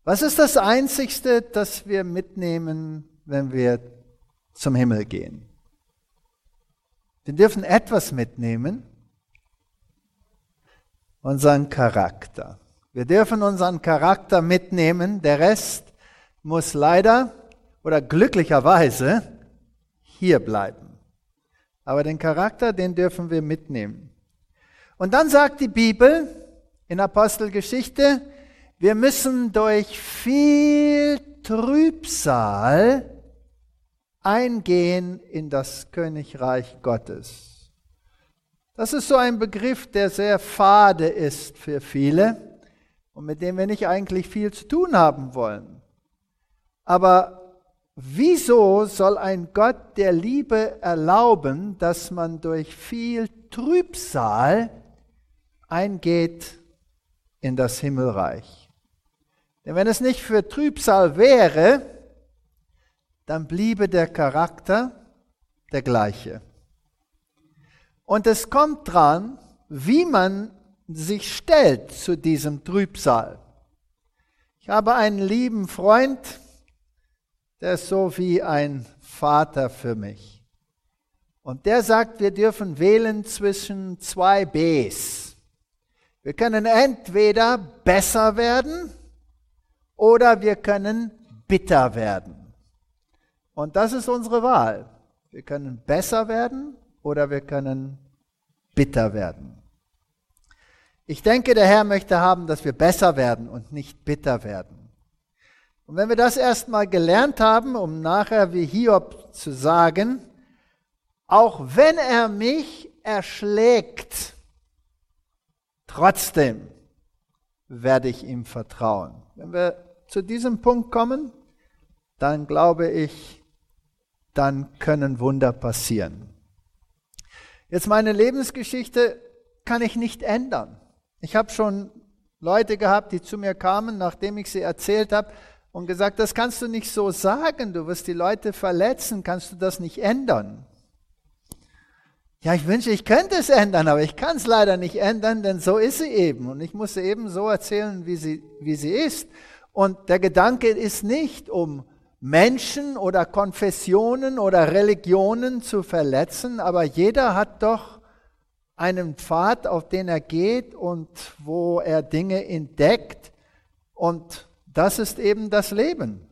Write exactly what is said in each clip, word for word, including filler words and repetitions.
Was ist das Einzigste, das wir mitnehmen, wenn wir zum Himmel gehen? Wir dürfen etwas mitnehmen, unseren Charakter. Wir dürfen unseren Charakter mitnehmen, der Rest muss leider oder glücklicherweise hier bleiben. Aber den Charakter, den dürfen wir mitnehmen. Und dann sagt die Bibel in Apostelgeschichte, wir müssen durch viel Trübsal eingehen in das Königreich Gottes. Das ist so ein Begriff, der sehr fade ist für viele und mit dem wir nicht eigentlich viel zu tun haben wollen. Aber wieso soll ein Gott der Liebe erlauben, dass man durch viel Trübsal eingeht in das Himmelreich? Denn wenn es nicht für Trübsal wäre, dann bliebe der Charakter der gleiche. Und es kommt dran, wie man sich stellt zu diesem Trübsal. Ich habe einen lieben Freund, der ist so wie ein Vater für mich. Und der sagt, wir dürfen wählen zwischen zwei Bs. Wir können entweder besser werden oder wir können bitter werden. Und das ist unsere Wahl. Wir können besser werden oder wir können bitter werden. Ich denke, der Herr möchte haben, dass wir besser werden und nicht bitter werden. Und wenn wir das erstmal gelernt haben, um nachher wie Hiob zu sagen, auch wenn er mich erschlägt, trotzdem werde ich ihm vertrauen. Wenn wir zu diesem Punkt kommen, dann glaube ich, dann können Wunder passieren. Jetzt meine Lebensgeschichte kann ich nicht ändern. Ich habe schon Leute gehabt, die zu mir kamen, nachdem ich sie erzählt habe und gesagt, das kannst du nicht so sagen, du wirst die Leute verletzen, kannst du das nicht ändern? Ja, ich wünsche, ich könnte es ändern, aber ich kann es leider nicht ändern, denn so ist sie eben. Und ich muss sie eben so erzählen, wie sie, wie sie ist. Und der Gedanke ist nicht, um Menschen oder Konfessionen oder Religionen zu verletzen, aber jeder hat doch einen Pfad, auf den er geht und wo er Dinge entdeckt, und das ist eben das Leben.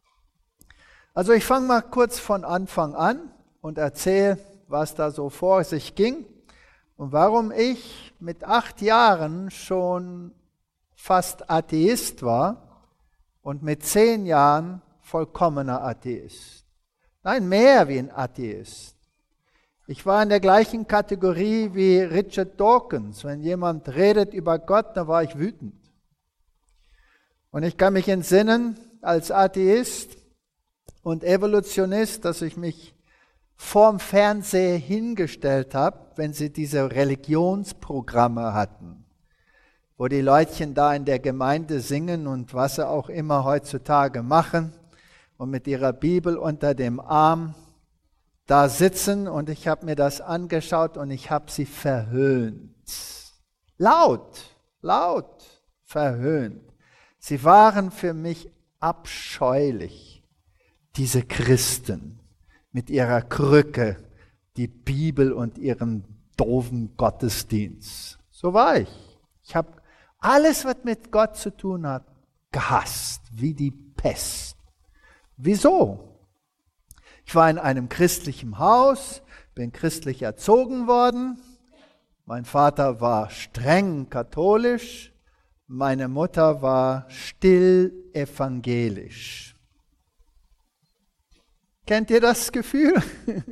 Also ich fange mal kurz von Anfang an und erzähle, was da so vor sich ging und warum ich mit acht Jahren schon fast Atheist war und mit zehn Jahren vollkommener Atheist. Nein, mehr wie ein Atheist. Ich war in der gleichen Kategorie wie Richard Dawkins. Wenn jemand redet über Gott, dann war ich wütend. Und ich kann mich entsinnen, als Atheist und Evolutionist, dass ich mich vorm Fernseher hingestellt habe, wenn sie diese Religionsprogramme hatten, wo die Leutchen da in der Gemeinde singen und was sie auch immer heutzutage machen, und mit ihrer Bibel unter dem Arm da sitzen, und ich habe mir das angeschaut und ich habe sie verhöhnt. Laut, laut verhöhnt. Sie waren für mich abscheulich, diese Christen mit ihrer Krücke, die Bibel und ihrem doofen Gottesdienst. So war ich. Ich habe alles, was mit Gott zu tun hat, gehasst, wie die Pest. Wieso? Ich war in einem christlichen Haus, bin christlich erzogen worden. Mein Vater war streng katholisch, meine Mutter war still evangelisch. Kennt ihr das Gefühl?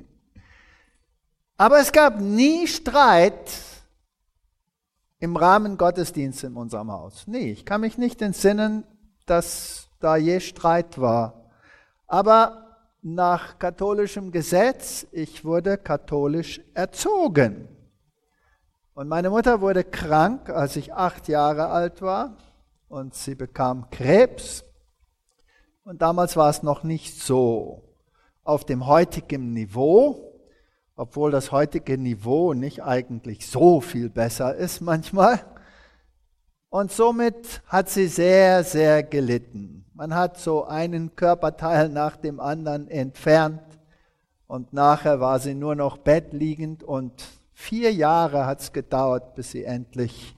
Aber es gab nie Streit im Rahmen Gottesdienst in unserem Haus. Nee, ich kann mich nicht entsinnen, dass da je Streit war. Aber nach katholischem Gesetz, ich wurde katholisch erzogen. Und meine Mutter wurde krank, als ich acht Jahre alt war, und sie bekam Krebs. Und damals war es noch nicht so auf dem heutigen Niveau, obwohl das heutige Niveau nicht eigentlich so viel besser ist manchmal. Und somit hat sie sehr, sehr gelitten. Man hat so einen Körperteil nach dem anderen entfernt und nachher war sie nur noch bettliegend und vier Jahre hat es gedauert, bis sie endlich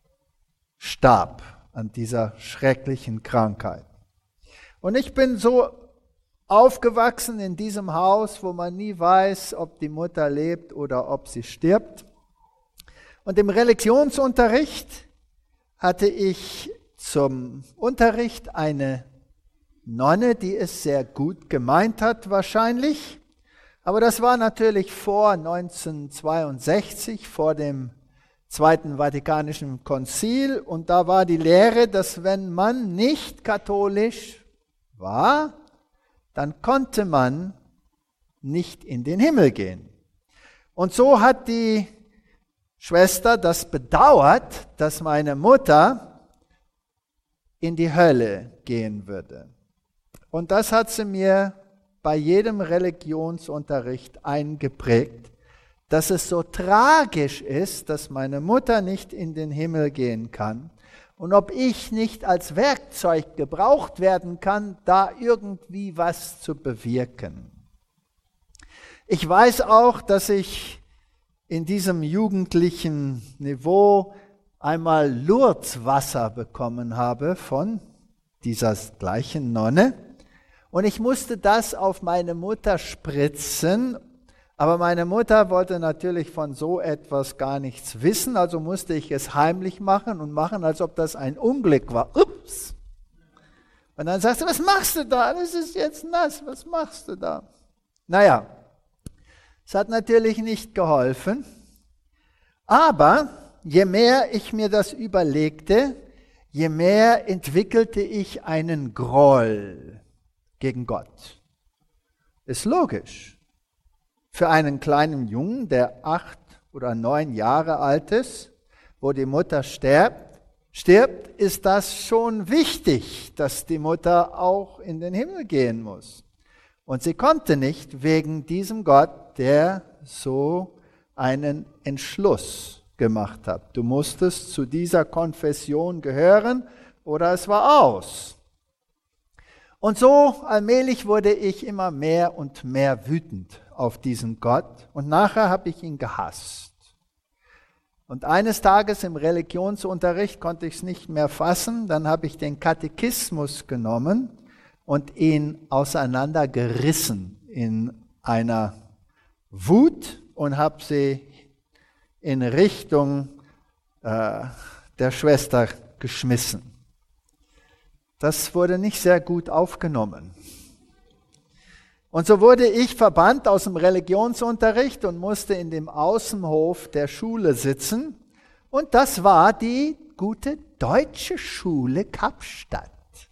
starb an dieser schrecklichen Krankheit. Und ich bin so aufgewachsen in diesem Haus, wo man nie weiß, ob die Mutter lebt oder ob sie stirbt. Und im Religionsunterricht hatte ich zum Unterricht eine Nonne, die es sehr gut gemeint hat wahrscheinlich. Aber das war natürlich vor neunzehnhundertzweiundsechzig, vor dem Zweiten Vatikanischen Konzil. Und da war die Lehre, dass wenn man nicht katholisch war, dann konnte man nicht in den Himmel gehen. Und so hat die Schwester das bedauert, dass meine Mutter in die Hölle gehen würde. Und das hat sie mir bei jedem Religionsunterricht eingeprägt, dass es so tragisch ist, dass meine Mutter nicht in den Himmel gehen kann und ob ich nicht als Werkzeug gebraucht werden kann, da irgendwie was zu bewirken. Ich weiß auch, dass ich in diesem jugendlichen Niveau einmal Lourdes-Wasser bekommen habe von dieser gleichen Nonne. Und ich musste das auf meine Mutter spritzen, aber meine Mutter wollte natürlich von so etwas gar nichts wissen, also musste ich es heimlich machen und machen, als ob das ein Unglück war. Ups! Und dann sagst du, was machst du da? Das ist jetzt nass, was machst du da? Naja, es hat natürlich nicht geholfen, aber je mehr ich mir das überlegte, je mehr entwickelte ich einen Groll gegen Gott. Ist logisch. Für einen kleinen Jungen, der acht oder neun Jahre alt ist, wo die Mutter stirbt, stirbt, ist das schon wichtig, dass die Mutter auch in den Himmel gehen muss. Und sie konnte nicht wegen diesem Gott, der so einen Entschluss gemacht hat. Du musstest zu dieser Konfession gehören oder es war aus. Und so allmählich wurde ich immer mehr und mehr wütend auf diesen Gott und nachher habe ich ihn gehasst. Und eines Tages im Religionsunterricht konnte ich es nicht mehr fassen, dann habe ich den Katechismus genommen und ihn auseinandergerissen in einer Wut und habe sie in Richtung äh, der Schwester geschmissen. Das wurde nicht sehr gut aufgenommen. Und so wurde ich verbannt aus dem Religionsunterricht und musste in dem Außenhof der Schule sitzen. Und das war die gute deutsche Schule Kapstadt.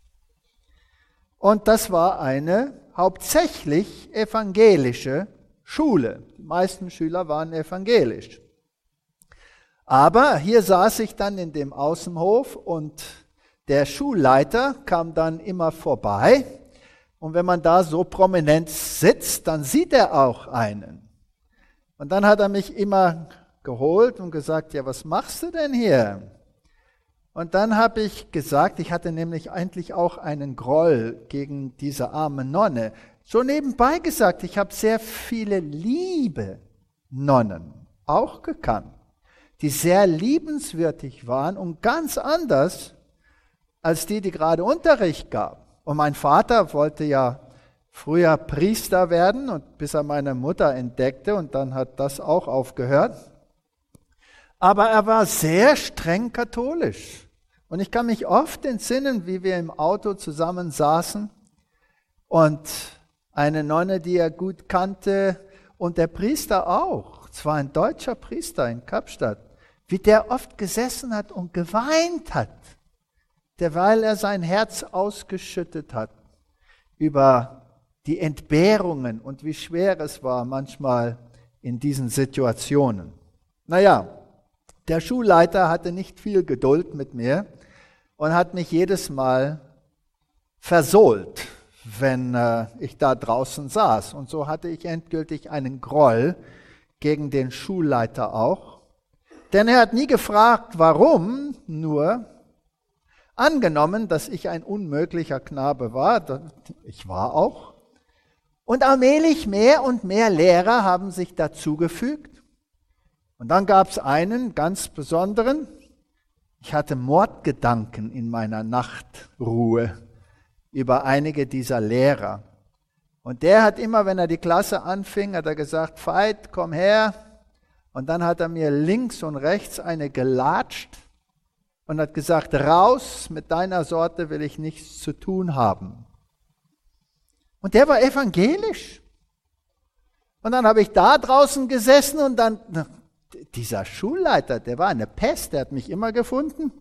Und das war eine hauptsächlich evangelische Schule. Die meisten Schüler waren evangelisch. Aber hier saß ich dann in dem Außenhof und der Schulleiter kam dann immer vorbei. Und wenn man da so prominent sitzt, dann sieht er auch einen. Und dann hat er mich immer geholt und gesagt, ja, was machst du denn hier? Und dann habe ich gesagt, ich hatte nämlich eigentlich auch einen Groll gegen diese arme Nonne. So nebenbei gesagt, ich habe sehr viele liebe Nonnen auch gekannt, die sehr liebenswürdig waren und ganz anders als die, die gerade Unterricht gaben. Und mein Vater wollte ja früher Priester werden, und bis er meine Mutter entdeckte, und dann hat das auch aufgehört. Aber er war sehr streng katholisch. Und ich kann mich oft entsinnen, wie wir im Auto zusammen saßen und eine Nonne, die er gut kannte, und der Priester auch, zwar ein deutscher Priester in Kapstadt, wie der oft gesessen hat und geweint hat, derweil er sein Herz ausgeschüttet hat über die Entbehrungen und wie schwer es war manchmal in diesen Situationen. Naja, der Schulleiter hatte nicht viel Geduld mit mir und hat mich jedes Mal versohlt, wenn äh, ich da draußen saß. Und so hatte ich endgültig einen Groll gegen den Schulleiter auch. Denn er hat nie gefragt, warum, nur angenommen, dass ich ein unmöglicher Knabe war. Ich war auch. Und allmählich mehr und mehr Lehrer haben sich dazugefügt. Und dann gab es einen ganz besonderen. Ich hatte Mordgedanken in meiner Nachtruhe über einige dieser Lehrer. Und der hat immer, wenn er die Klasse anfing, hat er gesagt, Veit, komm her. Und dann hat er mir links und rechts eine gelatscht und hat gesagt, raus, mit deiner Sorte will ich nichts zu tun haben. Und der war evangelisch. Und dann habe ich da draußen gesessen und dann, dieser Schulleiter, der war eine Pest, der hat mich immer gefunden.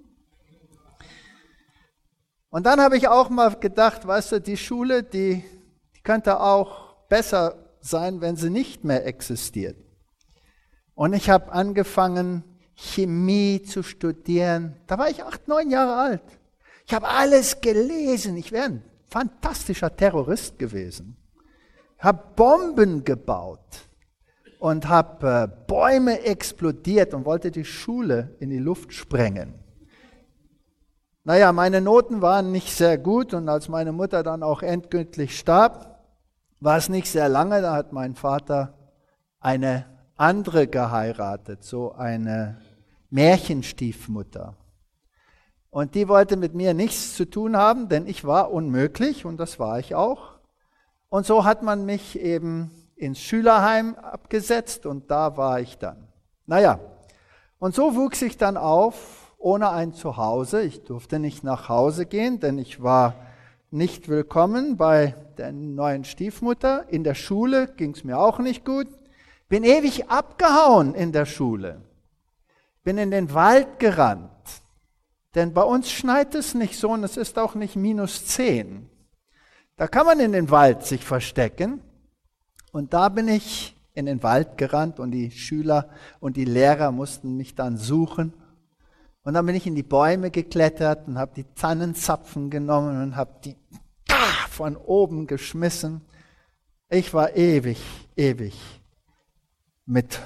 Und dann habe ich auch mal gedacht, weißt du, die Schule, die, die könnte auch besser sein, wenn sie nicht mehr existiert. Und ich habe angefangen, Chemie zu studieren. Da war ich acht, neun Jahre alt. Ich habe alles gelesen. Ich wäre ein fantastischer Terrorist gewesen. Ich habe Bomben gebaut und habe äh, Bäume explodiert und wollte die Schule in die Luft sprengen. Naja, meine Noten waren nicht sehr gut und als meine Mutter dann auch endgültig starb, war es nicht sehr lange, da hat mein Vater eine andere geheiratet, so eine Märchenstiefmutter. Und die wollte mit mir nichts zu tun haben, denn ich war unmöglich und das war ich auch. Und so hat man mich eben ins Schülerheim abgesetzt und da war ich dann. Naja, und so wuchs ich dann auf ohne ein Zuhause. Ich durfte nicht nach Hause gehen, denn ich war nicht willkommen bei der neuen Stiefmutter. In der Schule ging es mir auch nicht gut. Bin ewig abgehauen in der Schule. Bin in den Wald gerannt. Denn bei uns schneit es nicht so und es ist auch nicht minus zehn. Da kann man in den Wald sich verstecken. Und da bin ich in den Wald gerannt und die Schüler und die Lehrer mussten mich dann suchen. Und dann bin ich in die Bäume geklettert und habe die Tannenzapfen genommen und habe die von oben geschmissen. Ich war ewig, ewig mit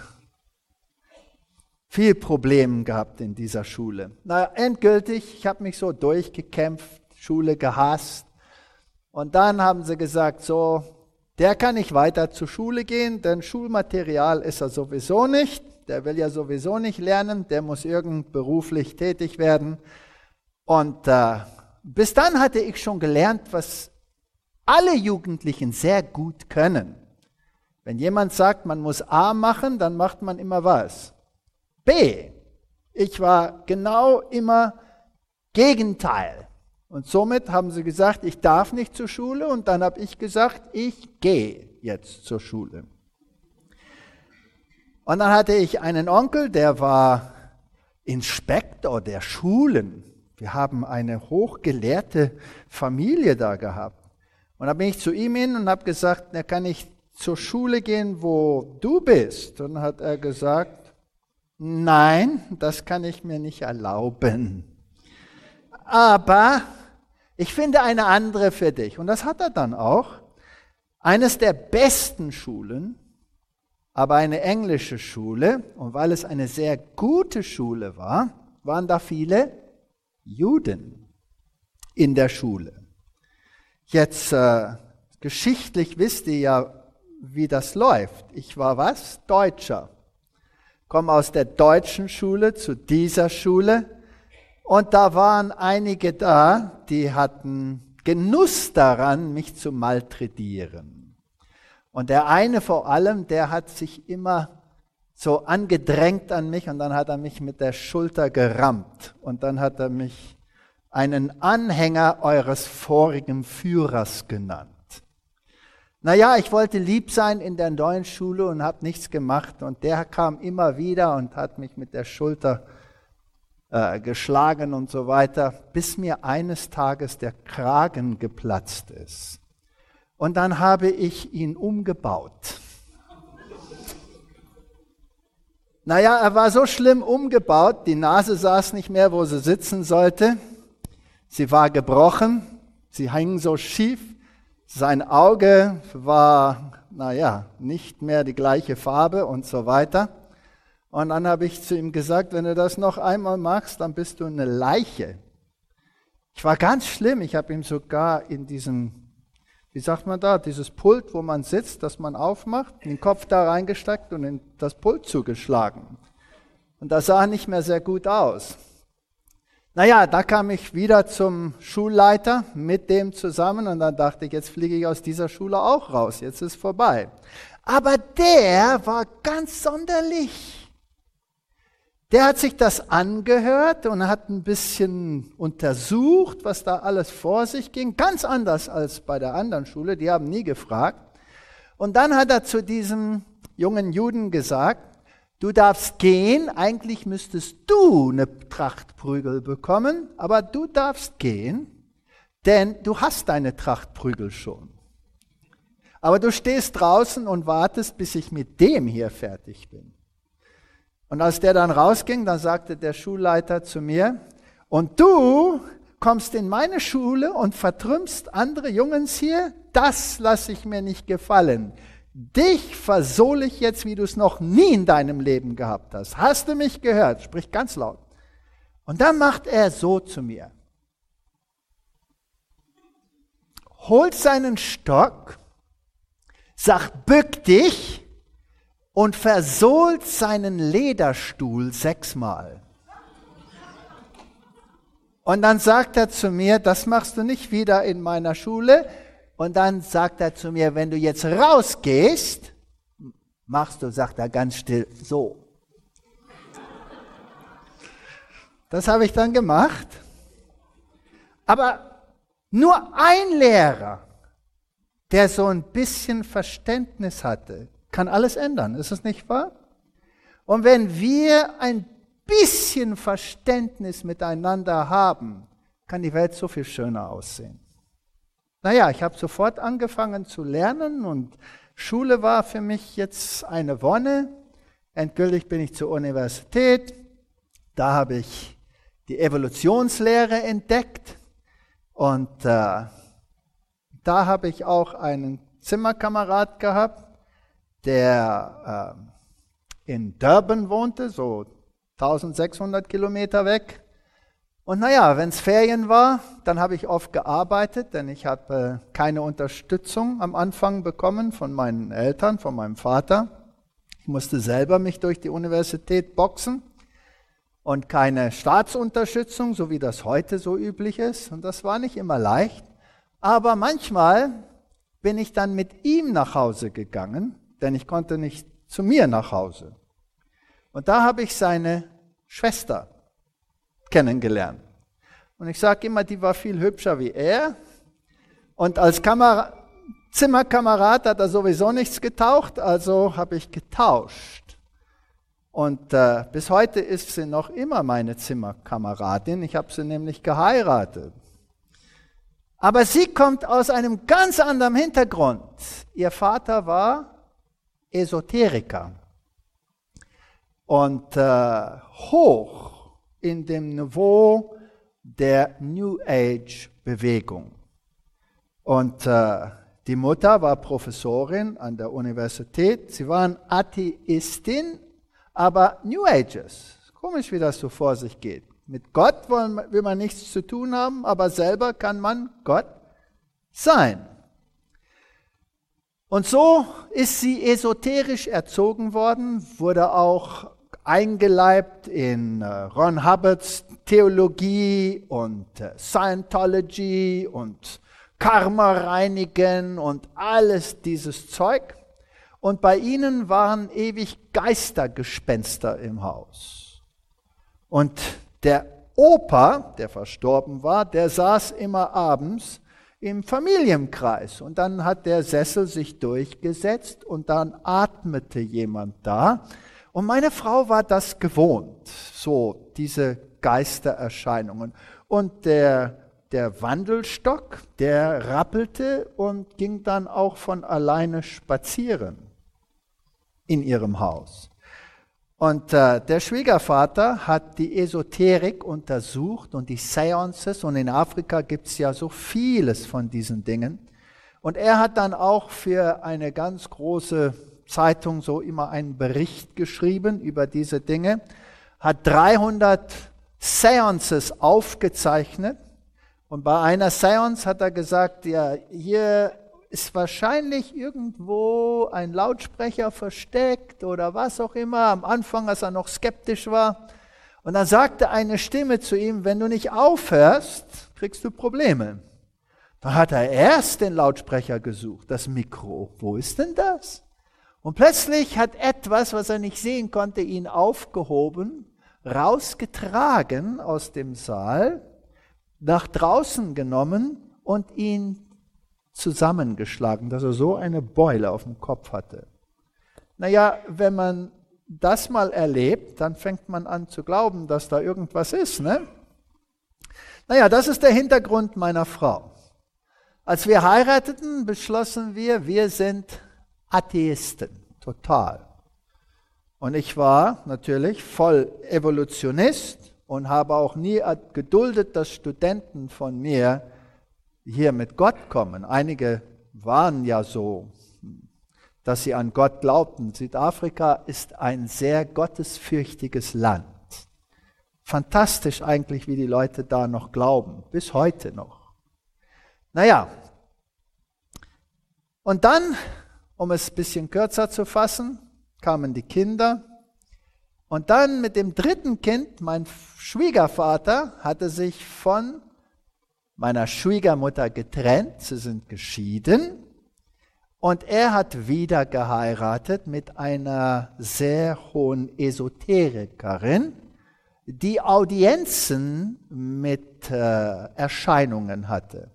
viel Problemen gehabt in dieser Schule. Na, endgültig, ich habe mich so durchgekämpft, Schule gehasst. Und dann haben sie gesagt, so, der kann nicht weiter zur Schule gehen, denn Schulmaterial ist er sowieso nicht. Der will ja sowieso nicht lernen, der muss irgend beruflich tätig werden. Und äh, bis dann hatte ich schon gelernt, was alle Jugendlichen sehr gut können. Wenn jemand sagt, man muss A machen, dann macht man immer was. B. Ich war genau immer Gegenteil. Und somit haben sie gesagt, ich darf nicht zur Schule. Und dann habe ich gesagt, ich gehe jetzt zur Schule. Und dann hatte ich einen Onkel, der war Inspektor der Schulen. Wir haben eine hochgelehrte Familie da gehabt. Und da bin ich zu ihm hin und habe gesagt, na, kann ich zur Schule gehen, wo du bist? Und dann hat er gesagt, nein, das kann ich mir nicht erlauben. Aber ich finde eine andere für dich. Und das hat er dann auch. Eines der besten Schulen, aber eine englische Schule. Und weil es eine sehr gute Schule war, waren da viele Juden in der Schule. Jetzt äh, geschichtlich wisst ihr ja, wie das läuft. Ich war was? Deutscher. Komme aus der deutschen Schule zu dieser Schule. Und da waren einige da, die hatten Genuss daran, mich zu malträtieren. Und der eine vor allem, der hat sich immer so angedrängt an mich und dann hat er mich mit der Schulter gerammt. Und dann hat er mich einen Anhänger eures vorigen Führers genannt. Naja, ich wollte lieb sein in der neuen Schule und habe nichts gemacht. Und der kam immer wieder und hat mich mit der Schulter äh, geschlagen und so weiter, bis mir eines Tages der Kragen geplatzt ist. Und dann habe ich ihn umgebaut. Naja, er war so schlimm umgebaut, die Nase saß nicht mehr, wo sie sitzen sollte. Sie war gebrochen, sie hing so schief. Sein Auge war, naja, nicht mehr die gleiche Farbe und so weiter. Und dann habe ich zu ihm gesagt, wenn du das noch einmal machst, dann bist du eine Leiche. Ich war ganz schlimm. Ich habe ihm sogar in diesem, wie sagt man da, dieses Pult, wo man sitzt, das man aufmacht, den Kopf da reingesteckt und in das Pult zugeschlagen. Und das sah nicht mehr sehr gut aus. Naja, da kam ich wieder zum Schulleiter mit dem zusammen und dann dachte ich, jetzt fliege ich aus dieser Schule auch raus, jetzt ist vorbei. Aber der war ganz sonderlich. Der hat sich das angehört und hat ein bisschen untersucht, was da alles vor sich ging. Ganz anders als bei der anderen Schule, die haben nie gefragt. Und dann hat er zu diesem jungen Juden gesagt, du darfst gehen, eigentlich müsstest du eine Tracht Prügel bekommen, aber du darfst gehen, denn du hast deine Tracht Prügel schon. Aber du stehst draußen und wartest, bis ich mit dem hier fertig bin. Und als der dann rausging, dann sagte der Schulleiter zu mir, und du kommst in meine Schule und vertrümmst andere Jungs hier? Das lasse ich mir nicht gefallen. Dich versohle ich jetzt, wie du es noch nie in deinem Leben gehabt hast. Hast du mich gehört? Sprich ganz laut. Und dann macht er so zu mir. Holt seinen Stock, sagt, bück dich und versohlt seinen Lederstuhl sechsmal. Und dann sagt er zu mir, das machst du nicht wieder in meiner Schule. Und dann sagt er zu mir, wenn du jetzt rausgehst, machst du, sagt er ganz still, so. Das habe ich dann gemacht. Aber nur ein Lehrer, der so ein bisschen Verständnis hatte, kann alles ändern. Ist es nicht wahr? Und wenn wir ein bisschen Verständnis miteinander haben, kann die Welt so viel schöner aussehen. Naja, ich habe sofort angefangen zu lernen und Schule war für mich jetzt eine Wonne. Endgültig bin ich zur Universität. Da habe ich die Evolutionslehre entdeckt und äh, da habe ich auch einen Zimmerkamerad gehabt, der äh, in Durban wohnte, so eintausendsechshundert Kilometer weg. Und naja, wenn es Ferien war, dann habe ich oft gearbeitet, denn ich habe äh, keine Unterstützung am Anfang bekommen von meinen Eltern, von meinem Vater. Ich musste selber mich durch die Universität boxen und keine Staatsunterstützung, so wie das heute so üblich ist. Und das war nicht immer leicht. Aber manchmal bin ich dann mit ihm nach Hause gegangen, denn ich konnte nicht zu mir nach Hause. Und da habe ich seine Schwester kennengelernt. Und ich sage immer, die war viel hübscher wie er. Und als Kamera- Zimmerkamerad hat er sowieso nichts getaucht, also habe ich getauscht. Und äh, bis heute ist sie noch immer meine Zimmerkameradin. Ich habe sie nämlich geheiratet. Aber sie kommt aus einem ganz anderen Hintergrund. Ihr Vater war Esoteriker und äh, hoch in dem Niveau der New Age Bewegung. Und äh, die Mutter war Professorin an der Universität. Sie waren Atheistin, aber New Ages. Komisch, wie das so vor sich geht. Mit Gott wollen, will man nichts zu tun haben, aber selber kann man Gott sein. Und so ist sie esoterisch erzogen worden, wurde auch eingeleibt in äh, Ron Hubbards Theologie und äh, Scientology und Karma reinigen und alles dieses Zeug. Und bei ihnen waren ewig Geistergespenster im Haus. Und der Opa, der verstorben war, der saß immer abends im Familienkreis. Und dann hat der Sessel sich durchgesetzt und dann atmete jemand da. Und meine Frau war das gewohnt, so diese Geistererscheinungen. Und der, der Wandelstock, der rappelte und ging dann auch von alleine spazieren in ihrem Haus. Und äh, der Schwiegervater hat die Esoterik untersucht und die Seances, und in Afrika gibt es ja so vieles von diesen Dingen. Und er hat dann auch für eine ganz große Zeitung so immer einen Bericht geschrieben über diese Dinge, hat dreihundert Seances aufgezeichnet Und bei einer Seance hat er gesagt, ja, hier ist wahrscheinlich irgendwo ein Lautsprecher versteckt oder was auch immer. Am Anfang, als er noch skeptisch war. Und dann sagte eine Stimme zu ihm, wenn du nicht aufhörst, kriegst du Probleme. Dann hat er erst den Lautsprecher gesucht, das Mikro. Wo ist denn das? Und plötzlich hat etwas, was er nicht sehen konnte, ihn aufgehoben, rausgetragen aus dem Saal, nach draußen genommen und ihn zusammengeschlagen, dass er so eine Beule auf dem Kopf hatte. Naja, wenn man das mal erlebt, dann fängt man an zu glauben, dass da irgendwas ist, ne? Naja, das ist der Hintergrund meiner Frau. Als wir heirateten, beschlossen wir, wir sind Atheisten, total. Und ich war natürlich voll Evolutionist und habe auch nie geduldet, dass Studenten von mir hier mit Gott kommen. Einige waren ja so, dass sie an Gott glaubten. Südafrika ist ein sehr gottesfürchtiges Land. Fantastisch eigentlich, wie die Leute da noch glauben, bis heute noch. Naja, und dann, um es ein bisschen kürzer zu fassen, kamen die Kinder. Und dann mit dem dritten Kind, mein Schwiegervater hatte sich von meiner Schwiegermutter getrennt, sie sind geschieden. Und er hat wieder geheiratet mit einer sehr hohen Esoterikerin, die Audienzen mit äh, Erscheinungen hatte.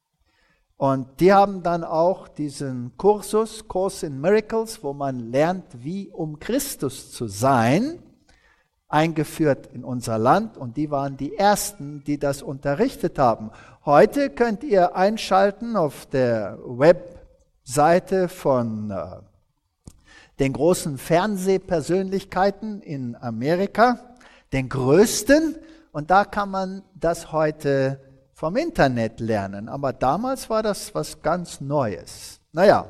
Und die haben dann auch diesen Kursus, Course in Miracles, wo man lernt, wie um Christus zu sein, eingeführt in unser Land. Und die waren die Ersten, die das unterrichtet haben. Heute könnt ihr einschalten auf der Webseite von äh, den großen Fernsehpersönlichkeiten in Amerika, den größten. Und da kann man das heute vom Internet lernen. Aber damals war das was ganz Neues. Naja,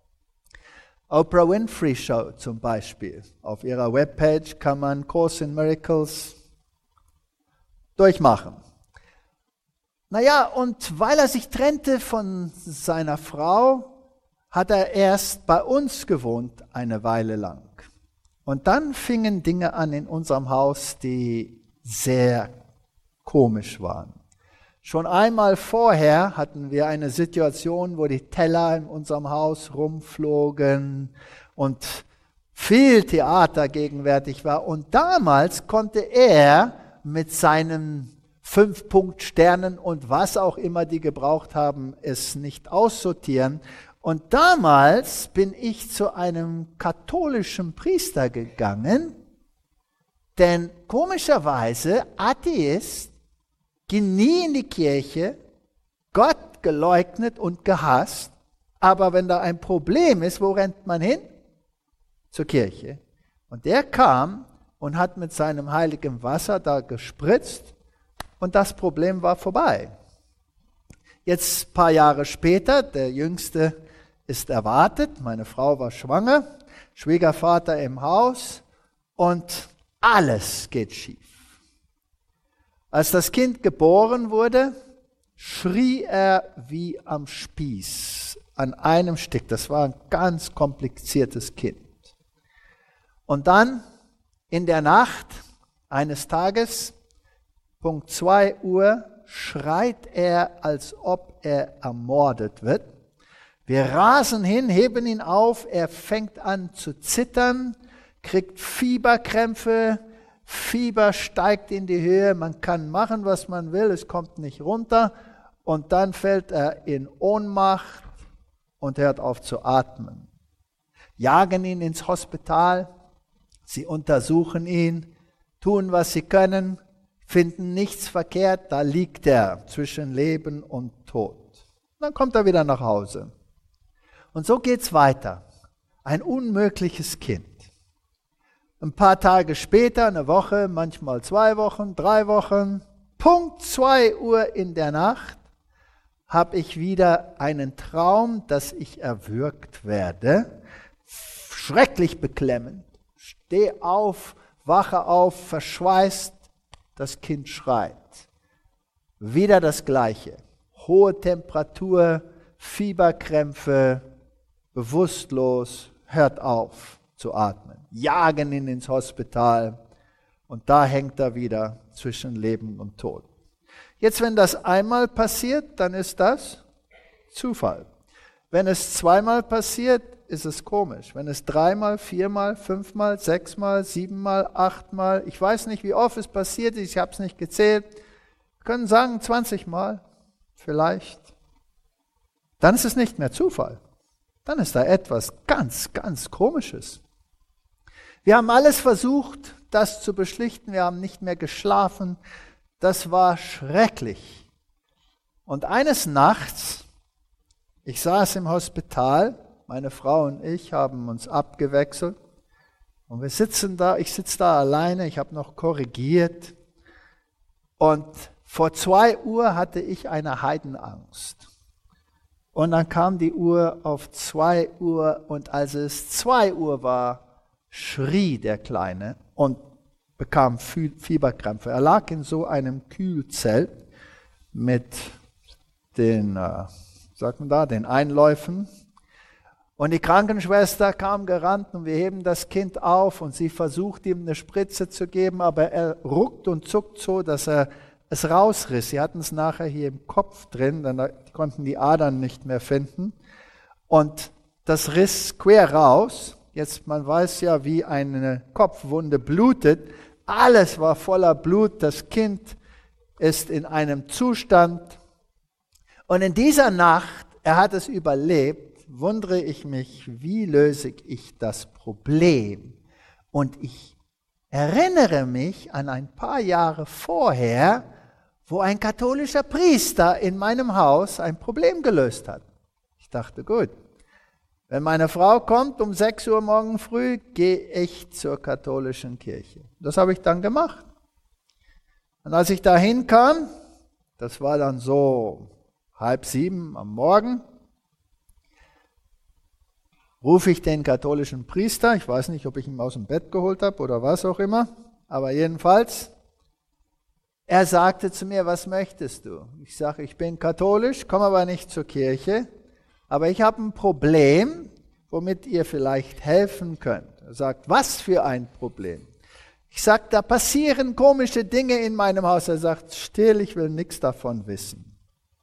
Oprah Winfrey Show zum Beispiel. Auf ihrer Webpage kann man Course in Miracles durchmachen. Naja, und weil er sich trennte von seiner Frau, hat er erst bei uns gewohnt eine Weile lang. Und dann fingen Dinge an in unserem Haus, die sehr komisch waren. Schon einmal vorher hatten wir eine Situation, wo die Teller in unserem Haus rumflogen und viel Theater gegenwärtig war. Und damals konnte er mit seinen Fünf-Punkt-Sternen und was auch immer die gebraucht haben, es nicht aussortieren. Und damals bin ich zu einem katholischen Priester gegangen, denn komischerweise Atheist, ging nie in die Kirche, Gott geleugnet und gehasst, aber wenn da ein Problem ist, wo rennt man hin? Zur Kirche. Und der kam und hat mit seinem heiligen Wasser da gespritzt und das Problem war vorbei. Jetzt ein paar Jahre später, der Jüngste ist erwartet, meine Frau war schwanger, Schwiegervater im Haus und alles geht schief. Als das Kind geboren wurde, schrie er wie am Spieß an einem Stück. Das war ein ganz kompliziertes Kind. Und dann in der Nacht eines Tages, Punkt zwei Uhr, schreit er, als ob er ermordet wird. Wir rasen hin, heben ihn auf, er fängt an zu zittern, kriegt Fieberkrämpfe, Fieber steigt in die Höhe, man kann machen, was man will, es kommt nicht runter und dann fällt er in Ohnmacht und hört auf zu atmen. Jagen ihn ins Hospital, sie untersuchen ihn, tun, was sie können, finden nichts verkehrt, da liegt er zwischen Leben und Tod. Dann kommt er wieder nach Hause. Und so geht's weiter. Ein unmögliches Kind. Ein paar Tage später, eine Woche, manchmal zwei Wochen, drei Wochen, Punkt zwei Uhr in der Nacht, habe ich wieder einen Traum, dass ich erwürgt werde. Schrecklich beklemmend. Steh auf, wache auf, verschweißt, das Kind schreit. Wieder das Gleiche. hohe Temperatur, Fieberkrämpfe, bewusstlos, hört auf zu atmen. Jagen ihn ins Hospital und da hängt er wieder zwischen Leben und Tod. Jetzt, wenn das einmal passiert, dann ist das Zufall. Wenn es zweimal passiert, ist es komisch. Wenn es dreimal, viermal, fünfmal, sechsmal, siebenmal, achtmal, ich weiß nicht, wie oft es passiert ist, ich habe es nicht gezählt, wir können sagen zwanzig Mal, vielleicht, dann ist es nicht mehr Zufall. Dann ist da etwas ganz, ganz Komisches. Wir haben alles versucht, das zu beschlichten, wir haben nicht mehr geschlafen, das war schrecklich. Und eines Nachts, ich saß im Hospital, meine Frau und ich haben uns abgewechselt und wir sitzen da, ich sitze da alleine, ich habe noch korrigiert und vor zwei Uhr hatte ich eine Heidenangst. Und dann kam die Uhr auf zwei Uhr und als es zwei Uhr war, schrie der Kleine und bekam Fieberkrämpfe. Er lag in so einem Kühlzelt mit den, äh, sagt man da, den Einläufen. Und die Krankenschwester kam gerannt und wir heben das Kind auf und sie versucht ihm eine Spritze zu geben, aber er ruckt und zuckt so, dass er es rausriss. Sie hatten es nachher hier im Kopf drin, dann konnten die Adern nicht mehr finden. Und das riss quer raus. Jetzt, man weiß ja, wie eine Kopfwunde blutet. Alles war voller Blut. Das Kind ist in einem Zustand. Und in dieser Nacht, er hat es überlebt, wundere ich mich, wie löse ich das Problem. Und ich erinnere mich an ein paar Jahre vorher, wo ein katholischer Priester in meinem Haus ein Problem gelöst hat. Ich dachte, gut, wenn meine Frau kommt um sechs Uhr morgen früh, gehe ich zur katholischen Kirche. Das habe ich dann gemacht. Und als ich da hinkam, das war dann so halb sieben am Morgen, rufe ich den katholischen Priester, ich weiß nicht, ob ich ihn aus dem Bett geholt habe oder was auch immer, aber jedenfalls, er sagte zu mir, was möchtest du? Ich sage, ich bin katholisch, komme aber nicht zur Kirche, aber ich habe ein Problem, womit ihr vielleicht helfen könnt. Er sagt, was für ein Problem? Ich sage, da passieren komische Dinge in meinem Haus. Er sagt, still, ich will nichts davon wissen.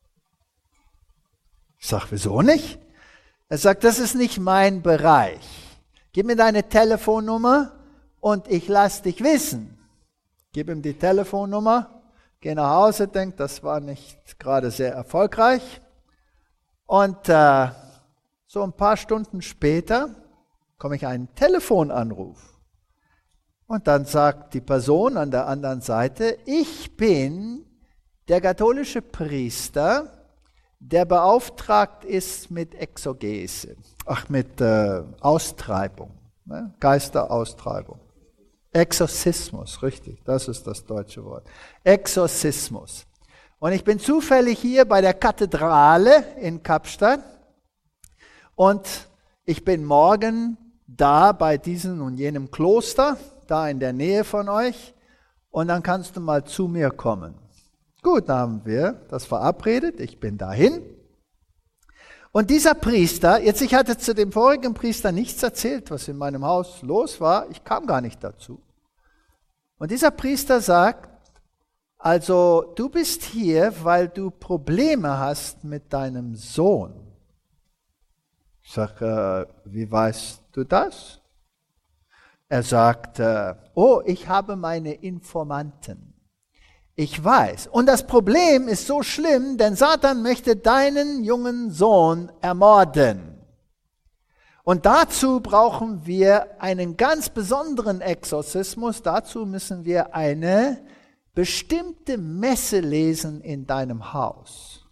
Ich sage, wieso nicht? Er sagt, das ist nicht mein Bereich. Gib mir deine Telefonnummer und ich lasse dich wissen. Gib ihm die Telefonnummer, geh nach Hause, denkt, das war nicht gerade sehr erfolgreich. Und äh, so ein paar Stunden später komme ich einen Telefonanruf. Und dann sagt die Person an der anderen Seite, ich bin der katholische Priester, der beauftragt ist mit Exogese, ach mit äh, Austreibung, ne? Geisteraustreibung. Exorzismus, richtig, das ist das deutsche Wort. Exorzismus. Und ich bin zufällig hier bei der Kathedrale in Kapstadt und ich bin morgen da bei diesem und jenem Kloster, da in der Nähe von euch und dann kannst du mal zu mir kommen. Gut, da haben wir das verabredet, ich bin dahin. Und dieser Priester, jetzt ich hatte zu dem vorigen Priester nichts erzählt, was in meinem Haus los war, ich kam gar nicht dazu. Und dieser Priester sagt, also du bist hier, weil du Probleme hast mit deinem Sohn. Ich sage, äh, wie weißt du das? Er sagt, äh, oh, ich habe meine Informanten. Ich weiß. Und das Problem ist so schlimm, denn Satan möchte deinen jungen Sohn ermorden. Und dazu brauchen wir einen ganz besonderen Exorzismus. Dazu müssen wir eine bestimmte Messe lesen in deinem Haus.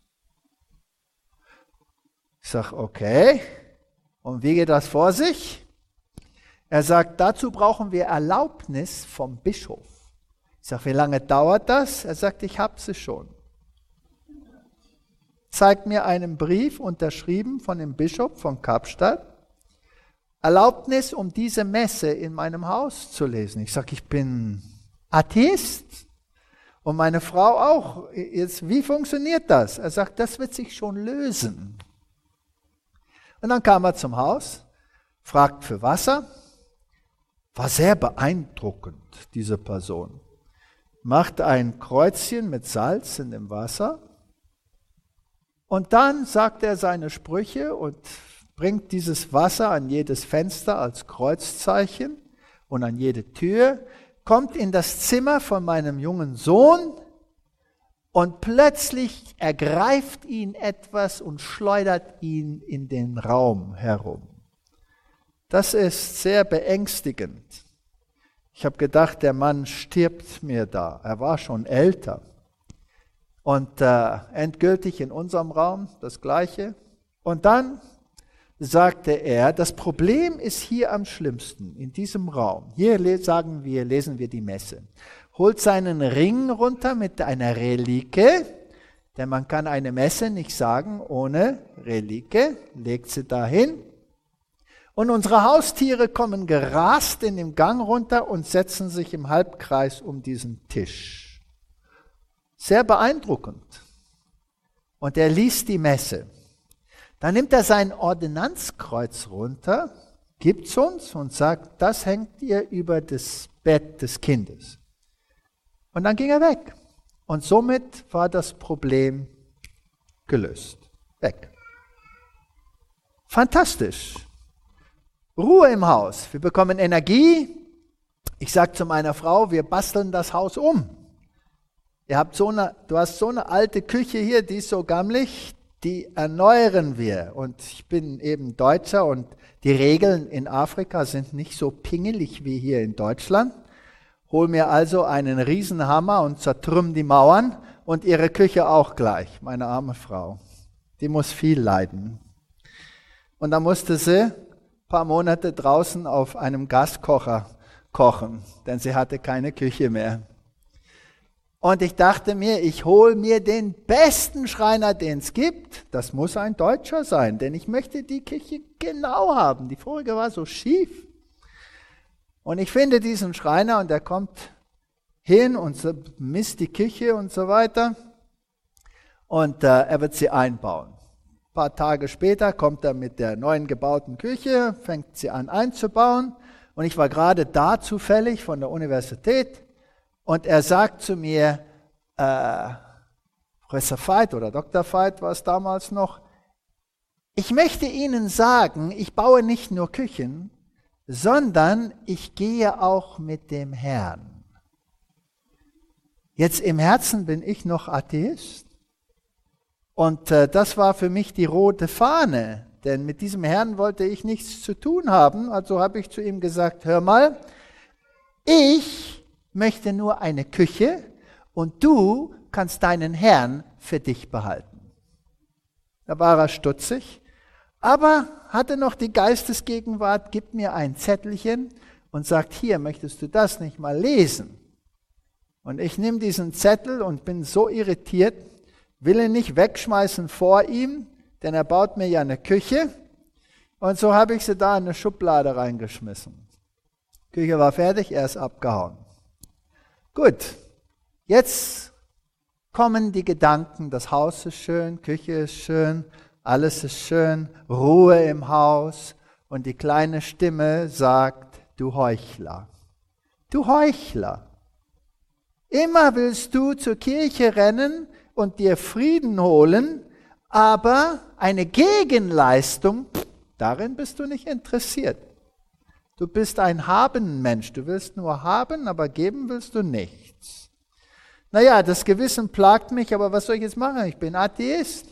Ich sage, okay. Und wie geht das vor sich? Er sagt, dazu brauchen wir Erlaubnis vom Bischof. Ich sage, wie lange dauert das? Er sagt, ich habe sie schon. Zeigt mir einen Brief, unterschrieben von dem Bischof von Kapstadt. Erlaubnis, um diese Messe in meinem Haus zu lesen. Ich sage, ich bin Atheist. Und meine Frau auch. Jetzt, wie funktioniert das? Er sagt, das wird sich schon lösen. Und dann kam er zum Haus, fragt für Wasser. War sehr beeindruckend, diese Person. Macht ein Kreuzchen mit Salz in dem Wasser. Und dann sagt er seine Sprüche und bringt dieses Wasser an jedes Fenster als Kreuzzeichen und an jede Tür, kommt in das Zimmer von meinem jungen Sohn und plötzlich ergreift ihn etwas und schleudert ihn in den Raum herum. Das ist sehr beängstigend. Ich habe gedacht, der Mann stirbt mir da. Er war schon älter. Und äh, endgültig in unserem Raum das Gleiche. Und dann sagte er, das Problem ist hier am schlimmsten, in diesem Raum. Hier sagen wir, lesen wir die Messe. Holt seinen Ring runter mit einer Relike, denn man kann eine Messe nicht sagen ohne Relike, legt sie dahin. Und unsere Haustiere kommen gerast in dem Gang runter und setzen sich im Halbkreis um diesen Tisch. Sehr beeindruckend. Und er liest die Messe. Dann nimmt er sein Ordinanzkreuz runter, gibt es uns und sagt, das hängt ihr über das Bett des Kindes. Und dann ging er weg. Und somit war das Problem gelöst. Weg. Fantastisch. Ruhe im Haus. Wir bekommen Energie. Ich sage zu meiner Frau, wir basteln das Haus um. Ihr habt so eine, du hast so eine alte Küche hier, die ist so gammelig, die erneuern wir. Und ich bin eben Deutscher und die Regeln in Afrika sind nicht so pingelig wie hier in Deutschland. Hol mir also einen Riesenhammer und zertrümm die Mauern und ihre Küche auch gleich, meine arme Frau. Die muss viel leiden. Und dann musste sie ein paar Monate draußen auf einem Gaskocher kochen, denn sie hatte keine Küche mehr. Und ich dachte mir, ich hole mir den besten Schreiner, den es gibt. Das muss ein Deutscher sein, denn ich möchte die Küche genau haben. Die vorige war so schief. Und ich finde diesen Schreiner und der kommt hin und misst die Küche und so weiter. Und äh, er wird sie einbauen. Ein paar Tage später kommt er mit der neuen gebauten Küche, fängt sie an einzubauen. Und ich war gerade da zufällig von der Universität. Und er sagt zu mir, äh, Professor Veit oder Doktor Veit war es damals noch, ich möchte Ihnen sagen, ich baue nicht nur Küchen, sondern ich gehe auch mit dem Herrn. Jetzt im Herzen bin ich noch Atheist. Und äh, das war für mich die rote Fahne, denn mit diesem Herrn wollte ich nichts zu tun haben. Also habe ich zu ihm gesagt, hör mal, ich möchte nur eine Küche und du kannst deinen Herrn für dich behalten. Da war er stutzig, aber hatte noch die Geistesgegenwart, gibt mir ein Zettelchen und sagt, hier, möchtest du das nicht mal lesen? Und ich nehme diesen Zettel und bin so irritiert, will ihn nicht wegschmeißen vor ihm, denn er baut mir ja eine Küche. Und so habe ich sie da in eine Schublade reingeschmissen. Die Küche war fertig, er ist abgehauen. Gut, jetzt kommen die Gedanken, das Haus ist schön, Küche ist schön, alles ist schön, Ruhe im Haus und die kleine Stimme sagt, du Heuchler, du Heuchler. Immer willst du zur Kirche rennen und dir Frieden holen, aber eine Gegenleistung, darin bist du nicht interessiert. Du bist ein Haben-Mensch, du willst nur haben, aber geben willst du nichts. Naja, das Gewissen plagt mich, aber was soll ich jetzt machen? Ich bin Atheist.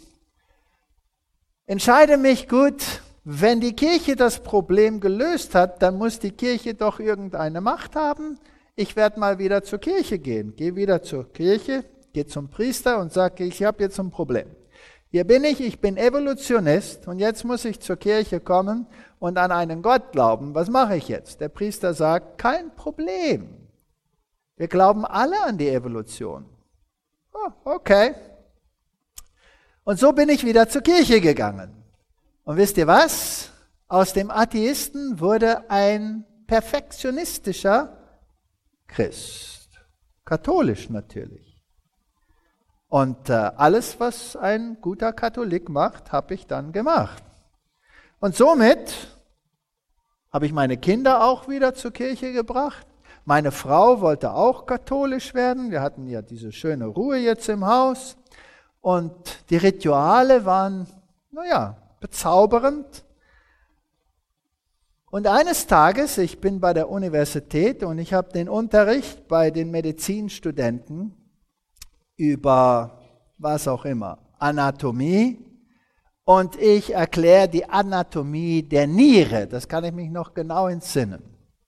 Entscheide mich gut, wenn die Kirche das Problem gelöst hat, dann muss die Kirche doch irgendeine Macht haben. Ich werde mal wieder zur Kirche gehen. Gehe wieder zur Kirche, gehe zum Priester und sage, ich habe jetzt ein Problem. Hier bin ich, ich bin Evolutionist und jetzt muss ich zur Kirche kommen und an einen Gott glauben. Was mache ich jetzt? Der Priester sagt, kein Problem. Wir glauben alle an die Evolution. Oh, okay. Und so bin ich wieder zur Kirche gegangen. Und wisst ihr was? Aus dem Atheisten wurde ein perfektionistischer Christ. Katholisch natürlich. Und äh, alles, was ein guter Katholik macht, habe ich dann gemacht. Und somit habe ich meine Kinder auch wieder zur Kirche gebracht. Meine Frau wollte auch katholisch werden. Wir hatten ja diese schöne Ruhe jetzt im Haus. Und die Rituale waren, naja, bezaubernd. Und eines Tages, ich bin bei der Universität und ich habe den Unterricht bei den Medizinstudenten über was auch immer, Anatomie. Und ich erkläre die Anatomie der Niere. Das kann ich mich noch genau entsinnen.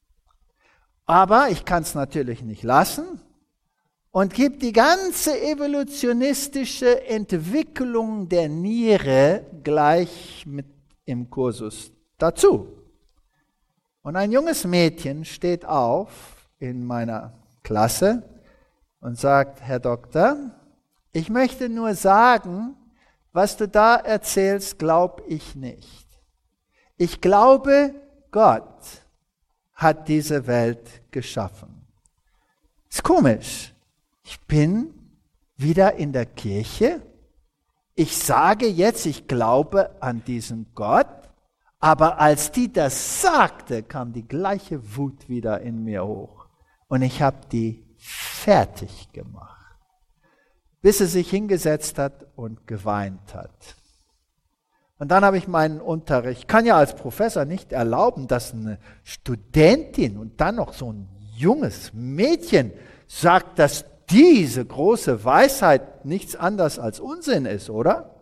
Aber ich kann es natürlich nicht lassen und gebe die ganze evolutionistische Entwicklung der Niere gleich mit im Kursus dazu. Und ein junges Mädchen steht auf in meiner Klasse und sagt, Herr Doktor, ich möchte nur sagen, was du da erzählst, glaube ich nicht. Ich glaube, Gott hat diese Welt geschaffen. Ist komisch. Ich bin wieder in der Kirche. Ich sage jetzt, ich glaube an diesen Gott. Aber als die das sagte, kam die gleiche Wut wieder in mir hoch. Und ich habe die fertig gemacht, bis sie sich hingesetzt hat und geweint hat. Und dann habe ich meinen Unterricht, ich kann ja als Professor nicht erlauben, dass eine Studentin und dann noch so ein junges Mädchen sagt, dass diese große Weisheit nichts anderes als Unsinn ist, oder?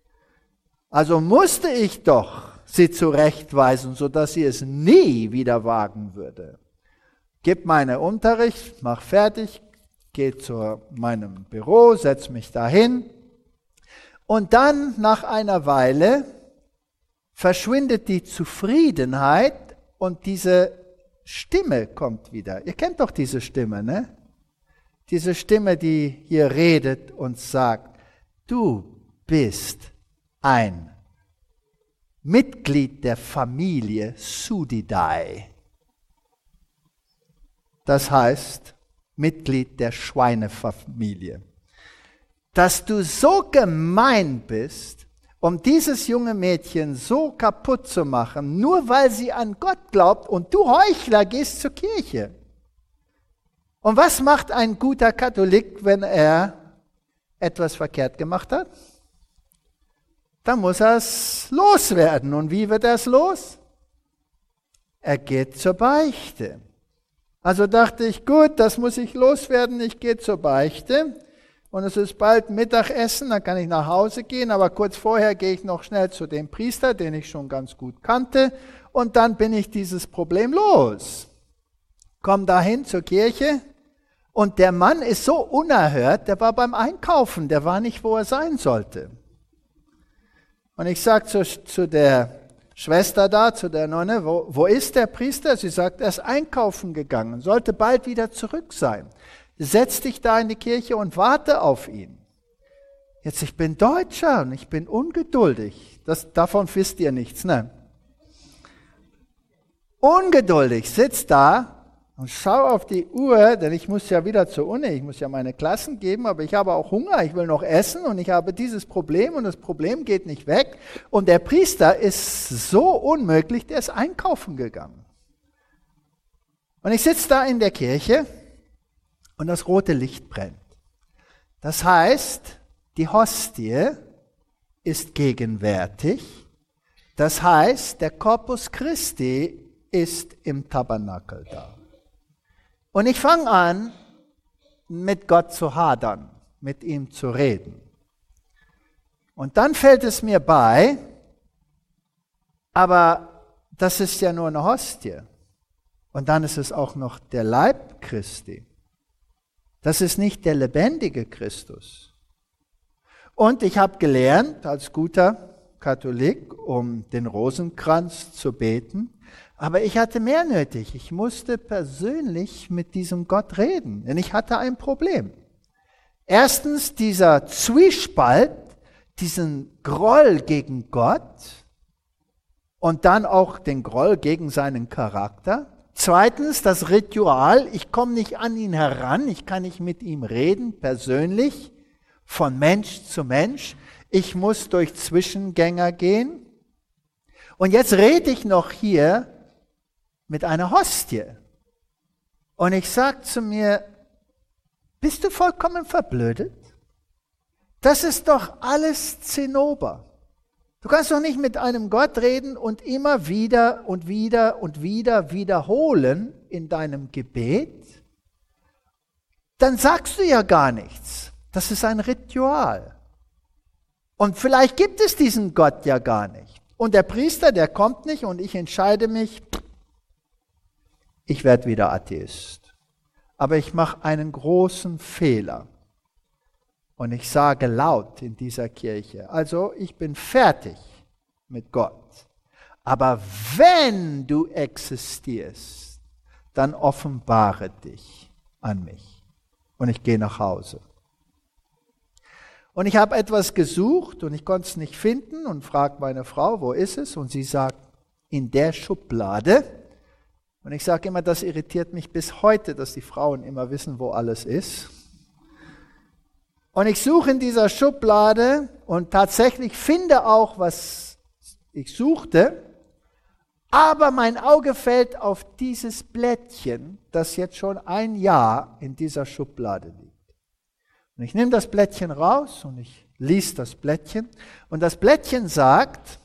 Also musste ich doch sie zurechtweisen, sodass sie es nie wieder wagen würde. Gib meinen Unterricht, mach fertig, gehe zu meinem Büro, setze mich dahin und dann nach einer Weile verschwindet die Zufriedenheit und diese Stimme kommt wieder. Ihr kennt doch diese Stimme, ne? Diese Stimme, die hier redet und sagt, du bist ein Mitglied der Familie Sudidae. Das heißt, Mitglied der Schweinefamilie. Dass du so gemein bist, um dieses junge Mädchen so kaputt zu machen, nur weil sie an Gott glaubt und du Heuchler gehst zur Kirche. Und was macht ein guter Katholik, wenn er etwas verkehrt gemacht hat? Dann muss er es loswerden. Und wie wird er es los? Er geht zur Beichte. Also dachte ich, gut, das muss ich loswerden, ich gehe zur Beichte. Und es ist bald Mittagessen, dann kann ich nach Hause gehen, aber kurz vorher gehe ich noch schnell zu dem Priester, den ich schon ganz gut kannte, und dann bin ich dieses Problem los. Komm dahin zur Kirche und der Mann ist so unerhört, der war beim Einkaufen, der war nicht, wo er sein sollte. Und ich sage zu, zu der Schwester da, zu der Nonne, wo, wo ist der Priester? Sie sagt, er ist einkaufen gegangen, sollte bald wieder zurück sein. Setz dich da in die Kirche und warte auf ihn. Jetzt, ich bin Deutscher und ich bin ungeduldig. Das, davon wisst ihr nichts, ne? Ungeduldig, sitz da und schau auf die Uhr, denn ich muss ja wieder zur Uni, ich muss ja meine Klassen geben, aber ich habe auch Hunger, ich will noch essen und ich habe dieses Problem und das Problem geht nicht weg. Und der Priester ist so unmöglich, der ist einkaufen gegangen. Und ich sitze da in der Kirche und das rote Licht brennt. Das heißt, die Hostie ist gegenwärtig. Das heißt, der Corpus Christi ist im Tabernakel da. Und ich fange an, mit Gott zu hadern, mit ihm zu reden. Und dann fällt es mir bei, aber das ist ja nur eine Hostie. Und dann ist es auch noch der Leib Christi. Das ist nicht der lebendige Christus. Und ich habe gelernt, als guter Katholik, um den Rosenkranz zu beten, aber ich hatte mehr nötig. Ich musste persönlich mit diesem Gott reden, denn ich hatte ein Problem. Erstens dieser Zwiespalt, diesen Groll gegen Gott und dann auch den Groll gegen seinen Charakter. Zweitens das Ritual, ich komme nicht an ihn heran, ich kann nicht mit ihm reden, persönlich. von Mensch zu Mensch. Ich muss durch Zwischengänger gehen. Und jetzt rede ich noch hier mit einer Hostie. Und ich sage zu mir, bist du vollkommen verblödet? Das ist doch alles Zinnober. Du kannst doch nicht mit einem Gott reden und immer wieder und wieder und wieder wiederholen in deinem Gebet. Dann sagst du ja gar nichts. Das ist ein Ritual. Und vielleicht gibt es diesen Gott ja gar nicht. Und der Priester, der kommt nicht und ich entscheide mich, ich werde wieder Atheist. Aber ich mache einen großen Fehler. Und ich sage laut in dieser Kirche, also ich bin fertig mit Gott. Aber wenn du existierst, dann offenbare dich an mich. Und ich gehe nach Hause. Und ich habe etwas gesucht und ich konnte es nicht finden und frage meine Frau, wo ist es? Und sie sagt, in der Schublade. Und ich sage immer, das irritiert mich bis heute, dass die Frauen immer wissen, wo alles ist. Und ich suche in dieser Schublade und tatsächlich finde auch, was ich suchte, aber mein Auge fällt auf dieses Blättchen, das jetzt schon ein Jahr in dieser Schublade liegt. Und ich nehme das Blättchen raus und ich lese das Blättchen und das Blättchen sagt,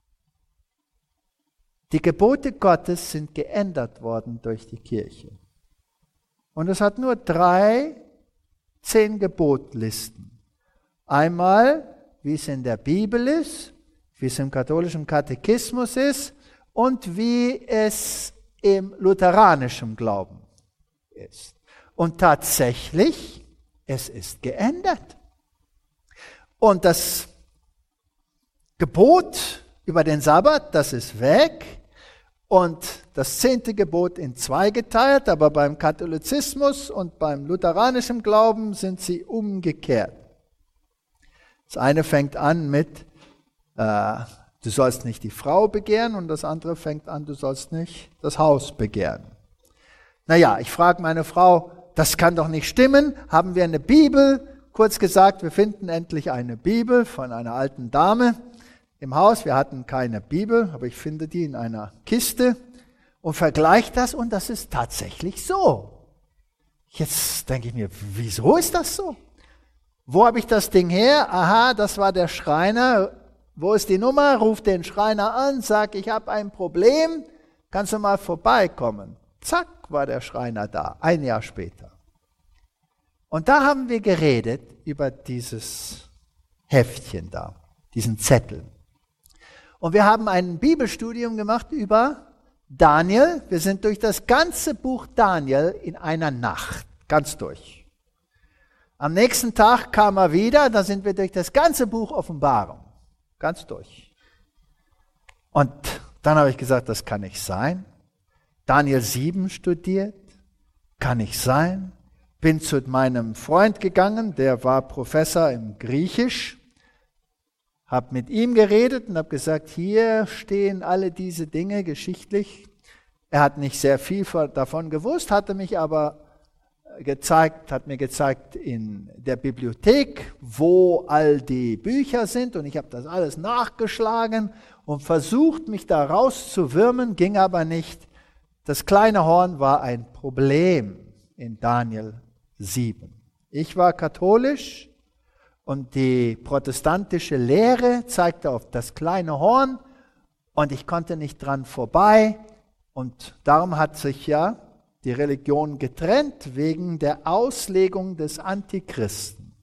die Gebote Gottes sind geändert worden durch die Kirche. Und es hat nur drei Zehn Gebotlisten. Einmal, wie es in der Bibel ist, wie es im katholischen Katechismus ist und wie es im lutheranischen Glauben ist. Und tatsächlich, es ist geändert. Und das Gebot über den Sabbat, das ist weg. Und das zehnte Gebot in zwei geteilt, aber beim Katholizismus und beim lutheranischen Glauben sind sie umgekehrt. Das eine fängt an mit, äh, du sollst nicht die Frau begehren und das andere fängt an, du sollst nicht das Haus begehren. Naja, ich frage meine Frau, das kann doch nicht stimmen, haben wir eine Bibel? Kurz gesagt, wir finden endlich eine Bibel von einer alten Dame im Haus. Wir hatten keine Bibel, aber ich finde die in einer Kiste und vergleiche das und das ist tatsächlich so. Jetzt denke ich mir, wieso ist das so? Wo habe ich das Ding her? Aha, das war der Schreiner. Wo ist die Nummer? Ruf den Schreiner an, sag, ich habe ein Problem, kannst du mal vorbeikommen? Zack, war der Schreiner da, ein Jahr später. Und da haben wir geredet über dieses Heftchen da, diesen Zettel. Und wir haben ein Bibelstudium gemacht über Daniel. Wir sind durch das ganze Buch Daniel in einer Nacht, ganz durch. Am nächsten Tag kam er wieder, da sind wir durch das ganze Buch Offenbarung, ganz durch. Und dann habe ich gesagt, das kann nicht sein. Daniel sieben studiert, kann nicht sein. Bin zu meinem Freund gegangen, der war Professor im Griechisch. Habe mit ihm geredet und habe gesagt, hier stehen alle diese Dinge geschichtlich. Er hat nicht sehr viel davon gewusst, hatte mich aber gezeigt, hat mir gezeigt in der Bibliothek, wo all die Bücher sind und ich habe das alles nachgeschlagen und versucht, mich da rauszuwürmen, ging aber nicht. Das kleine Horn war ein Problem in Daniel sieben. Ich war katholisch. Und die protestantische Lehre zeigte auf das kleine Horn und ich konnte nicht dran vorbei. Und darum hat sich ja die Religion getrennt wegen der Auslegung des Antichristen.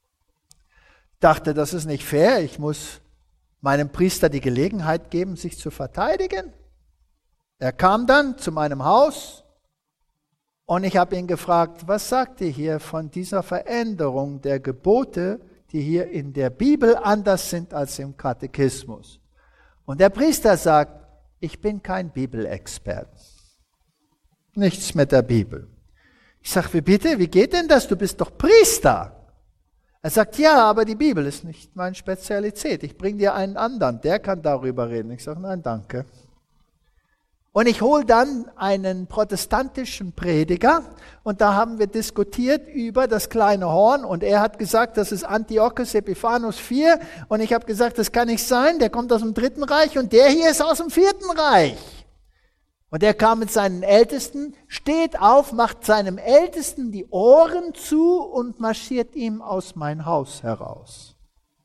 Ich dachte, das ist nicht fair, ich muss meinem Priester die Gelegenheit geben, sich zu verteidigen. Er kam dann zu meinem Haus und ich habe ihn gefragt, was sagt ihr hier von dieser Veränderung der Gebote, die hier in der Bibel anders sind als im Katechismus? Und der Priester sagt, ich bin kein Bibelexpert. Nichts mit der Bibel. Ich sage, wie bitte, wie geht denn das? Du bist doch Priester. Er sagt, ja, aber die Bibel ist nicht meine Spezialität. Ich bringe dir einen anderen, der kann darüber reden. Ich sage, nein, danke. Und ich hole dann einen protestantischen Prediger und da haben wir diskutiert über das kleine Horn und er hat gesagt, das ist Antiochus Epiphanes der Vierte und ich habe gesagt, das kann nicht sein, der kommt aus dem Dritten Reich und der hier ist aus dem Vierten Reich. Und er kam mit seinen Ältesten, steht auf, macht seinem Ältesten die Ohren zu und marschiert ihm aus mein Haus heraus.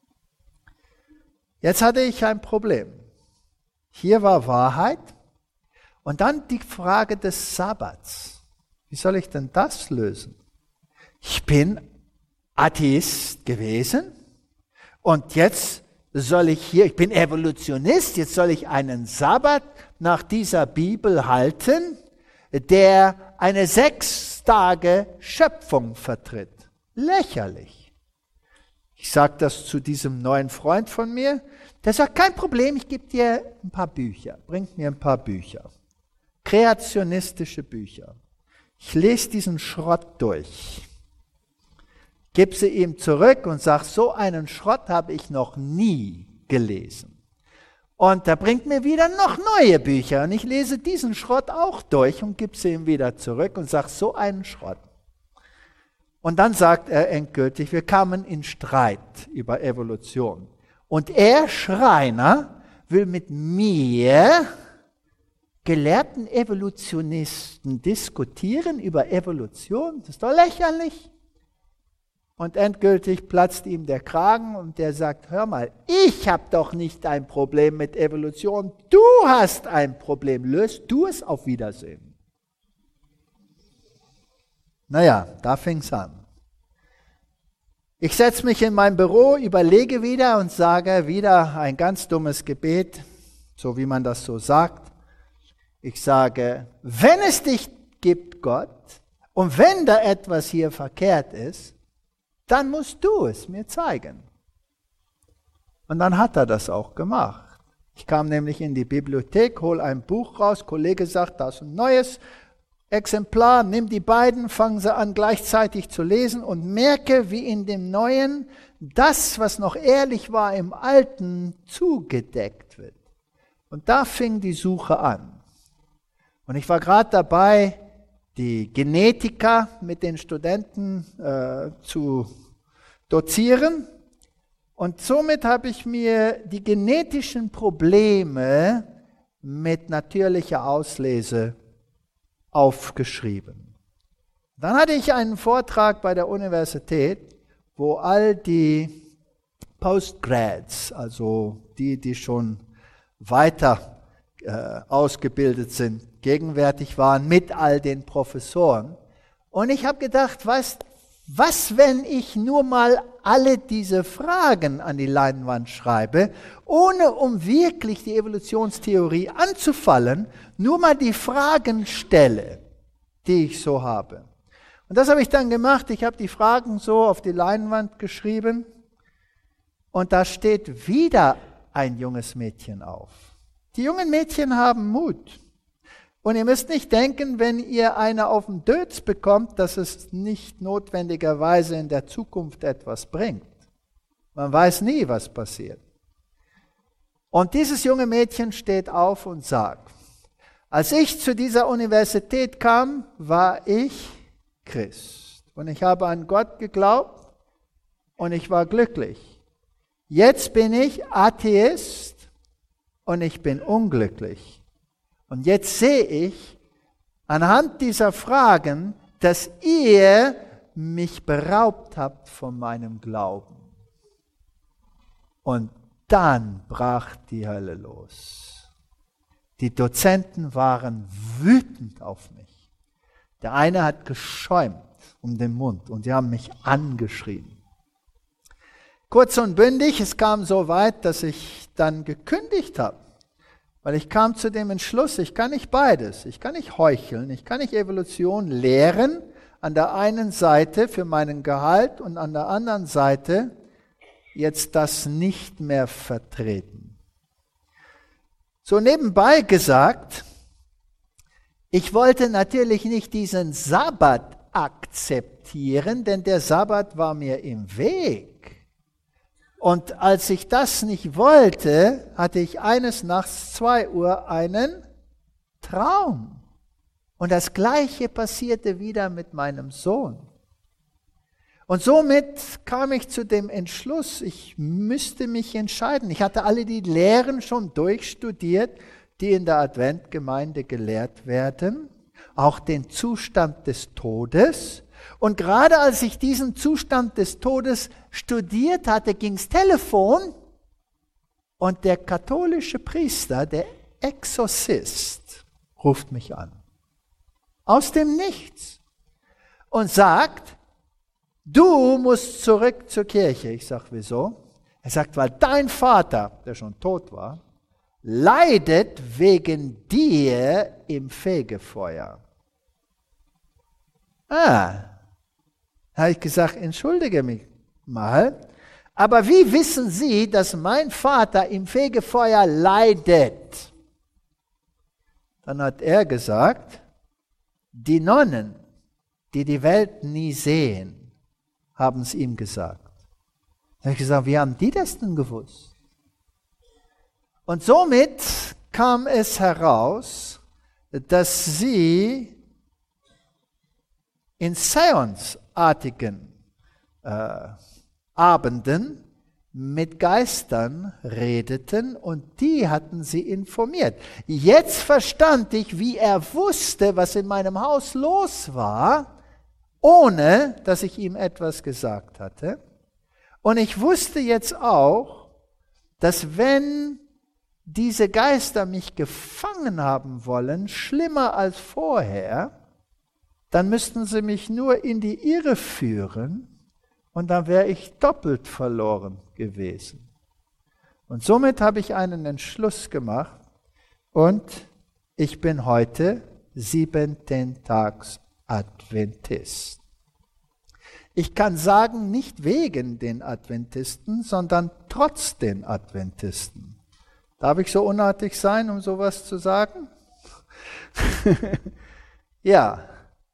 Jetzt hatte ich ein Problem. Hier war Wahrheit. Und dann die Frage des Sabbats. Wie soll ich denn das lösen? Ich bin Atheist gewesen und jetzt soll ich hier, ich bin Evolutionist, jetzt soll ich einen Sabbat nach dieser Bibel halten, der eine sechs Tage Schöpfung vertritt. Lächerlich. Ich sage das zu diesem neuen Freund von mir, der sagt, kein Problem, ich gebe dir ein paar Bücher, bringt mir ein paar Bücher. Kreationistische Bücher. Ich lese diesen Schrott durch, gebe sie ihm zurück und sage, so einen Schrott habe ich noch nie gelesen. Und er bringt mir wieder noch neue Bücher und ich lese diesen Schrott auch durch und gebe sie ihm wieder zurück und sage, so einen Schrott. Und dann sagt er endgültig, wir kamen in Streit über Evolution. Und er, Schreiner, will mit mir, gelehrten Evolutionisten, diskutieren über Evolution. Das ist doch lächerlich. Und endgültig platzt ihm der Kragen und der sagt, hör mal, ich habe doch nicht ein Problem mit Evolution, du hast ein Problem, löst du es, auf Wiedersehen. Naja, da fing es an. Ich setze mich in mein Büro, überlege wieder und sage wieder ein ganz dummes Gebet, so wie man das so sagt. Ich sage, wenn es dich gibt, Gott, und wenn da etwas hier verkehrt ist, dann musst du es mir zeigen. Und dann hat er das auch gemacht. Ich kam nämlich in die Bibliothek, hole ein Buch raus, Kollege sagt, da ist ein neues Exemplar, nimm die beiden, fangen sie an gleichzeitig zu lesen und merke, wie in dem Neuen das, was noch ehrlich war im Alten, zugedeckt wird. Und da fing die Suche an. Und ich war gerade dabei, die Genetiker mit den Studenten äh, zu dozieren. Und somit habe ich mir die genetischen Probleme mit natürlicher Auslese aufgeschrieben. Dann hatte ich einen Vortrag bei der Universität, wo all die Postgrads, also die, die schon weiter äh, ausgebildet sind, gegenwärtig waren mit all den Professoren. Und ich habe gedacht, weißt, was, wenn ich nur mal alle diese Fragen an die Leinwand schreibe, ohne um wirklich die Evolutionstheorie anzufallen, nur mal die Fragen stelle, die ich so habe. Und das habe ich dann gemacht. Ich habe die Fragen so auf die Leinwand geschrieben und da steht wieder ein junges Mädchen auf. Die jungen Mädchen haben Mut. Und ihr müsst nicht denken, wenn ihr eine auf den Dötz bekommt, dass es nicht notwendigerweise in der Zukunft etwas bringt. Man weiß nie, was passiert. Und dieses junge Mädchen steht auf und sagt, als ich zu dieser Universität kam, war ich Christ. Und ich habe an Gott geglaubt und ich war glücklich. Jetzt bin ich Atheist und ich bin unglücklich. Und jetzt sehe ich anhand dieser Fragen, dass ihr mich beraubt habt von meinem Glauben. Und dann brach die Hölle los. Die Dozenten waren wütend auf mich. Der eine hat geschäumt um den Mund und die haben mich angeschrien. Kurz und bündig, es kam so weit, dass ich dann gekündigt habe. Weil ich kam zu dem Entschluss, ich kann nicht beides. Ich kann nicht heucheln, ich kann nicht Evolution lehren, an der einen Seite für meinen Gehalt und an der anderen Seite jetzt das nicht mehr vertreten. So nebenbei gesagt, ich wollte natürlich nicht diesen Sabbat akzeptieren, denn der Sabbat war mir im Weg. Und als ich das nicht wollte, hatte ich eines Nachts zwei Uhr einen Traum. Und das Gleiche passierte wieder mit meinem Sohn. Und somit kam ich zu dem Entschluss, ich müsste mich entscheiden. Ich hatte alle die Lehren schon durchstudiert, die in der Adventgemeinde gelehrt werden, auch den Zustand des Todes. Und gerade als ich diesen Zustand des Todes studiert hatte, ging's Telefon und der katholische Priester, der Exorzist, ruft mich an. Aus dem Nichts. Und sagt, du musst zurück zur Kirche. Ich sage, wieso? Er sagt, weil dein Vater, der schon tot war, leidet wegen dir im Fegefeuer. Ah, habe ich gesagt, entschuldige mich mal, aber wie wissen Sie, dass mein Vater im Fegefeuer leidet? Dann hat er gesagt, die Nonnen, die die Welt nie sehen, haben es ihm gesagt. Da habe ich gesagt, wie haben die das denn gewusst? Und somit kam es heraus, dass sie in Seance-artigen äh, Abenden mit Geistern redeten und die hatten sie informiert. Jetzt verstand ich, wie er wusste, was in meinem Haus los war, ohne dass ich ihm etwas gesagt hatte. Und ich wusste jetzt auch, dass wenn diese Geister mich gefangen haben wollen, schlimmer als vorher, dann müssten sie mich nur in die Irre führen und dann wäre ich doppelt verloren gewesen. Und somit habe ich einen Entschluss gemacht und ich bin heute Siebenten-Tags-Adventist. Ich kann sagen, nicht wegen den Adventisten, sondern trotz den Adventisten. Darf ich so unartig sein, um sowas zu sagen? Ja.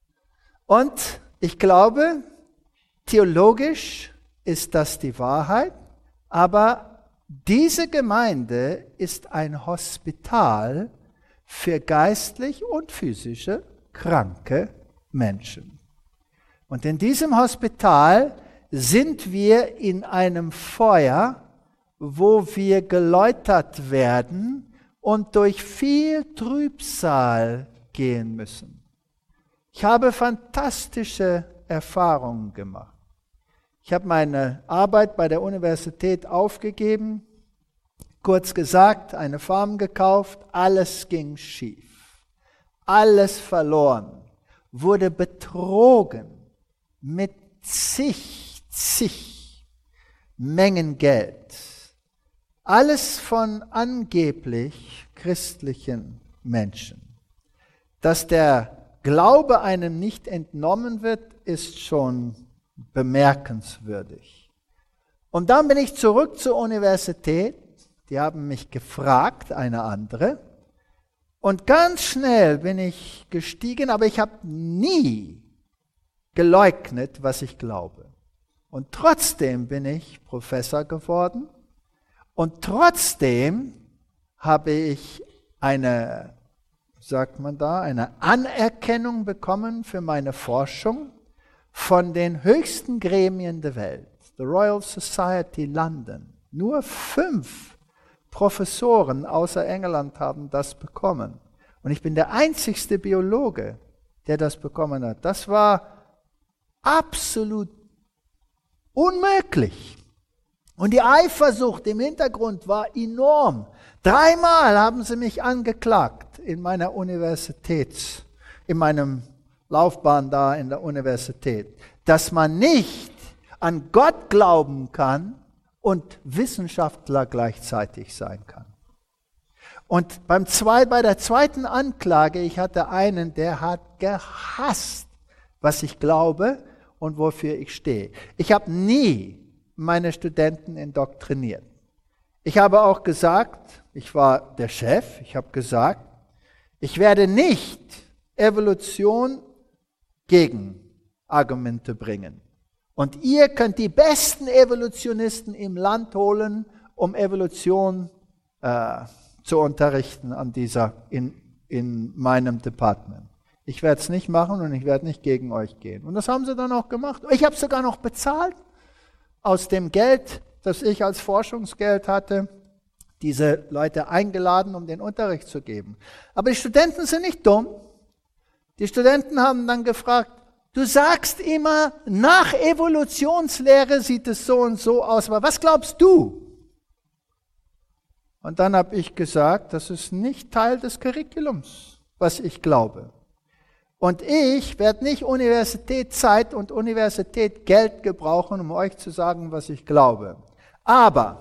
Und ich glaube, theologisch ist das die Wahrheit, aber diese Gemeinde ist ein Hospital für geistlich und physische kranke Menschen. Und in diesem Hospital sind wir in einem Feuer, wo wir geläutert werden und durch viel Trübsal gehen müssen. Ich habe fantastische Erfahrungen gemacht. Ich habe meine Arbeit bei der Universität aufgegeben, kurz gesagt, eine Farm gekauft, alles ging schief, alles verloren, wurde betrogen mit zig, zig Mengen Geld. Alles von angeblich christlichen Menschen. Dass der Glaube einem nicht entnommen wird, ist schon bemerkenswürdig. Und dann bin ich zurück zur Universität. Die haben mich gefragt, eine andere. Und ganz schnell bin ich gestiegen, aber ich habe nie geleugnet, was ich glaube. Und trotzdem bin ich Professor geworden. Und trotzdem habe ich eine, sagt man da, eine Anerkennung bekommen für meine Forschung von den höchsten Gremien der Welt. The Royal Society London. Nur fünf Professoren außer England haben das bekommen. Und ich bin der einzigste Biologe, der das bekommen hat. Das war absolut unmöglich. Und die Eifersucht im Hintergrund war enorm. Dreimal haben sie mich angeklagt in meiner Universität, in meinem Laufbahn da in der Universität, dass man nicht an Gott glauben kann und Wissenschaftler gleichzeitig sein kann. Und beim zwei, bei der zweiten Anklage, ich hatte einen, der hat gehasst, was ich glaube und wofür ich stehe. Ich habe nie meine Studenten indoktriniert. Ich habe auch gesagt, ich war der Chef, ich habe gesagt, ich werde nicht Evolution gegen Argumente bringen. Und ihr könnt die besten Evolutionisten im Land holen, um Evolution äh, zu unterrichten an dieser, in, in meinem Department. Ich werde es nicht machen und ich werde nicht gegen euch gehen. Und das haben sie dann auch gemacht. Ich habe sogar noch bezahlt aus dem Geld, das ich als Forschungsgeld hatte, diese Leute eingeladen, um den Unterricht zu geben. Aber die Studenten sind nicht dumm. Die Studenten haben dann gefragt, du sagst immer, nach Evolutionslehre sieht es so und so aus, aber was glaubst du? Und dann habe ich gesagt, das ist nicht Teil des Curriculums, was ich glaube. Und ich werde nicht Universität Zeit und Universität Geld gebrauchen, um euch zu sagen, was ich glaube. Aber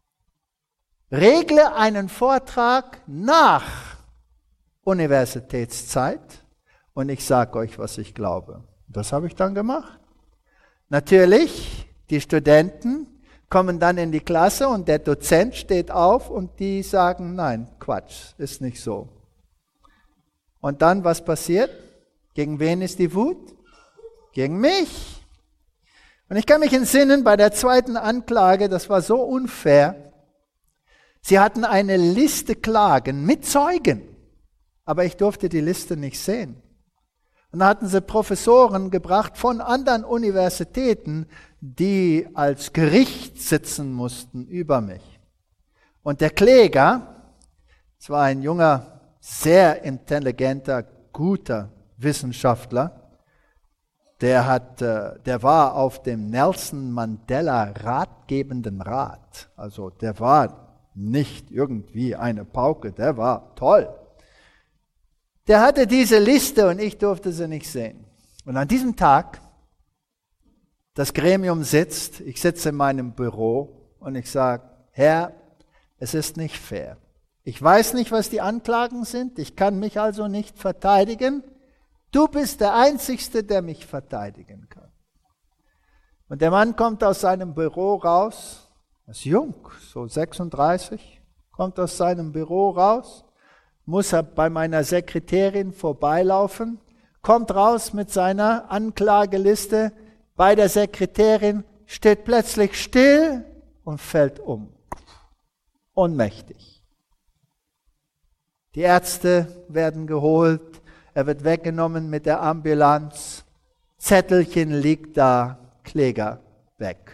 regle einen Vortrag nach Universitätszeit und ich sage euch, was ich glaube. Das habe ich dann gemacht. Natürlich, die Studenten kommen dann in die Klasse und der Dozent steht auf und die sagen, nein, Quatsch, ist nicht so. Und dann, was passiert? Gegen wen ist die Wut? Gegen mich. Und ich kann mich entsinnen, bei der zweiten Anklage, das war so unfair, sie hatten eine Liste Klagen mit Zeugen, aber ich durfte die Liste nicht sehen. Und da hatten sie Professoren gebracht von anderen Universitäten, die als Gericht sitzen mussten über mich. Und der Kläger, es war ein junger, sehr intelligenter, guter Wissenschaftler, der, hat, der war auf dem Nelson Mandela Ratgebenden Rat. Also der war nicht irgendwie eine Pauke, der war toll. Der hatte diese Liste und ich durfte sie nicht sehen. Und an diesem Tag, das Gremium sitzt, ich sitze in meinem Büro und ich sage, Herr, es ist nicht fair. Ich weiß nicht, was die Anklagen sind, ich kann mich also nicht verteidigen. Du bist der Einzige, der mich verteidigen kann. Und der Mann kommt aus seinem Büro raus, er ist jung, so sechsunddreißig, kommt aus seinem Büro raus, muss er bei meiner Sekretärin vorbeilaufen, kommt raus mit seiner Anklageliste, bei der Sekretärin steht plötzlich still und fällt um. Ohnmächtig. Die Ärzte werden geholt, er wird weggenommen mit der Ambulanz, Zettelchen liegt da, Kläger weg.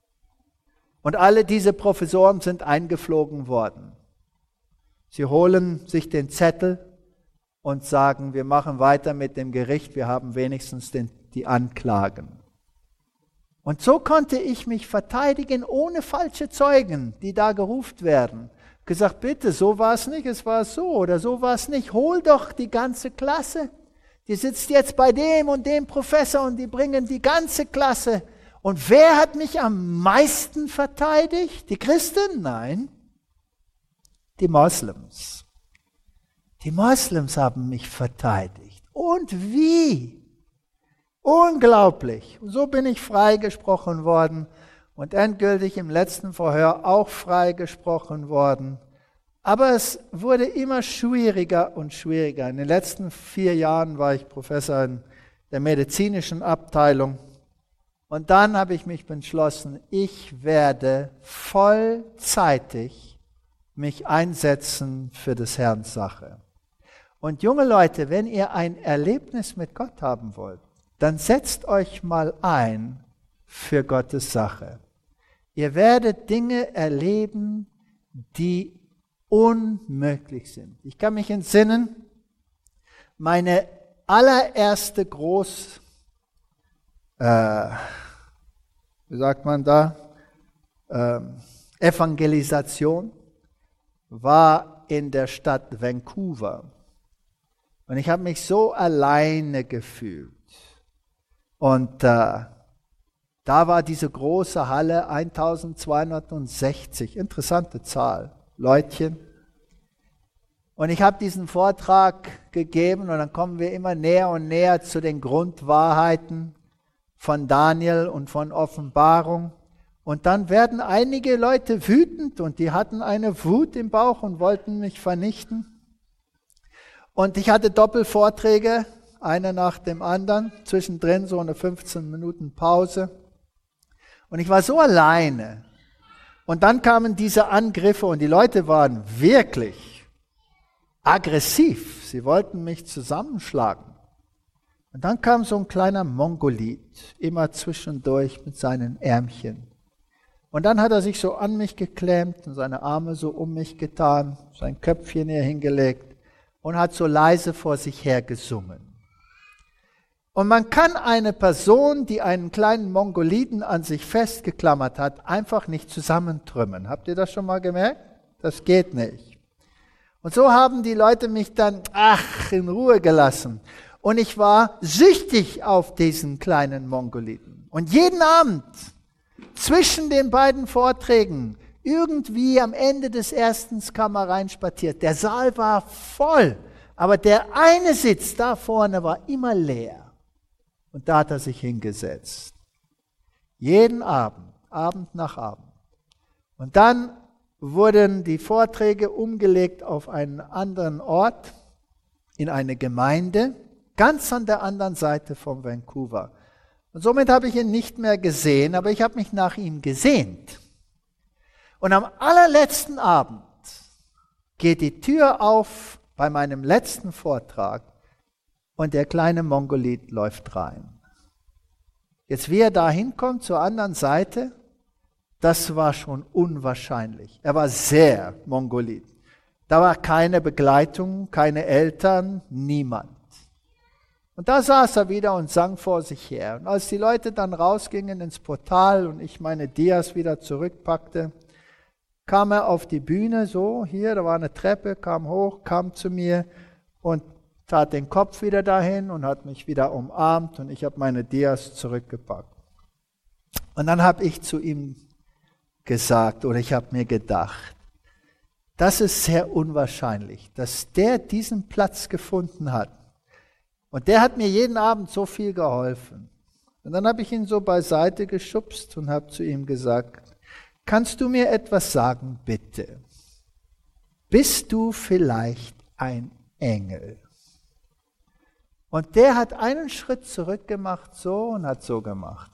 Und alle diese Professoren sind eingeflogen worden. Sie holen sich den Zettel und sagen, wir machen weiter mit dem Gericht, wir haben wenigstens den, die Anklagen. Und so konnte ich mich verteidigen ohne falsche Zeugen, die da gerufen werden. Gesagt, bitte, so war es nicht, es war so oder so war es nicht. Hol doch die ganze Klasse. Die sitzt jetzt bei dem und dem Professor und die bringen die ganze Klasse. Und wer hat mich am meisten verteidigt? Die Christen? Nein. Die Moslems. Die Moslems haben mich verteidigt. Und wie? Unglaublich. Und so bin ich freigesprochen worden und endgültig im letzten Verhör auch freigesprochen worden. Aber es wurde immer schwieriger und schwieriger. In den letzten vier Jahren war ich Professor in der medizinischen Abteilung. Und dann habe ich mich entschlossen, ich werde vollzeitig mich einsetzen für des Herrn Sache. Und junge Leute, wenn ihr ein Erlebnis mit Gott haben wollt, dann setzt euch mal ein für Gottes Sache. Ihr werdet Dinge erleben, die unmöglich sind. Ich kann mich entsinnen, meine allererste Groß, äh, wie sagt man da, äh, Evangelisation war in der Stadt Vancouver. Und ich habe mich so alleine gefühlt. Und äh, da war diese große Halle, eintausendzweihundertsechzig, interessante Zahl, Leutchen. Und ich habe diesen Vortrag gegeben und dann kommen wir immer näher und näher zu den Grundwahrheiten von Daniel und von Offenbarung. Und dann werden einige Leute wütend und die hatten eine Wut im Bauch und wollten mich vernichten. Und ich hatte Doppelvorträge, einer nach dem anderen, zwischendrin so eine fünfzehn Minuten Pause. Und ich war so alleine. Und dann kamen diese Angriffe und die Leute waren wirklich aggressiv. Sie wollten mich zusammenschlagen. Und dann kam so ein kleiner Mongolit, immer zwischendurch mit seinen Ärmchen. Und dann hat er sich so an mich geklemmt und seine Arme so um mich getan, sein Köpfchen hier hingelegt und hat so leise vor sich her gesungen. Und man kann eine Person, die einen kleinen Mongoliden an sich festgeklammert hat, einfach nicht zusammentrümmen. Habt ihr das schon mal gemerkt? Das geht nicht. Und so haben die Leute mich dann, ach, in Ruhe gelassen. Und ich war süchtig auf diesen kleinen Mongoliden. Und jeden Abend zwischen den beiden Vorträgen, irgendwie am Ende des ersten kam er reinspaziert. Der Saal war voll, aber der eine Sitz da vorne war immer leer. Und da hat er sich hingesetzt. Jeden Abend, Abend nach Abend. Und dann wurden die Vorträge umgelegt auf einen anderen Ort, in eine Gemeinde, ganz an der anderen Seite von Vancouver. Und somit habe ich ihn nicht mehr gesehen, aber ich habe mich nach ihm gesehnt. Und am allerletzten Abend geht die Tür auf bei meinem letzten Vortrag und der kleine Mongolit läuft rein. Jetzt, wie er da hinkommt zur anderen Seite, das war schon unwahrscheinlich. Er war sehr Mongolit. Da war keine Begleitung, keine Eltern, niemand. Und da saß er wieder und sang vor sich her. Und als die Leute dann rausgingen ins Portal und ich meine Dias wieder zurückpackte, kam er auf die Bühne, so hier, da war eine Treppe, kam hoch, kam zu mir und tat den Kopf wieder dahin und hat mich wieder umarmt und ich habe meine Dias zurückgepackt. Und dann habe ich zu ihm gesagt oder ich habe mir gedacht, das ist sehr unwahrscheinlich, dass der diesen Platz gefunden hat. Und der hat mir jeden Abend so viel geholfen. Und dann habe ich ihn so beiseite geschubst und habe zu ihm gesagt, kannst du mir etwas sagen, bitte? Bist du vielleicht ein Engel? Und der hat einen Schritt zurück gemacht, so und hat so gemacht.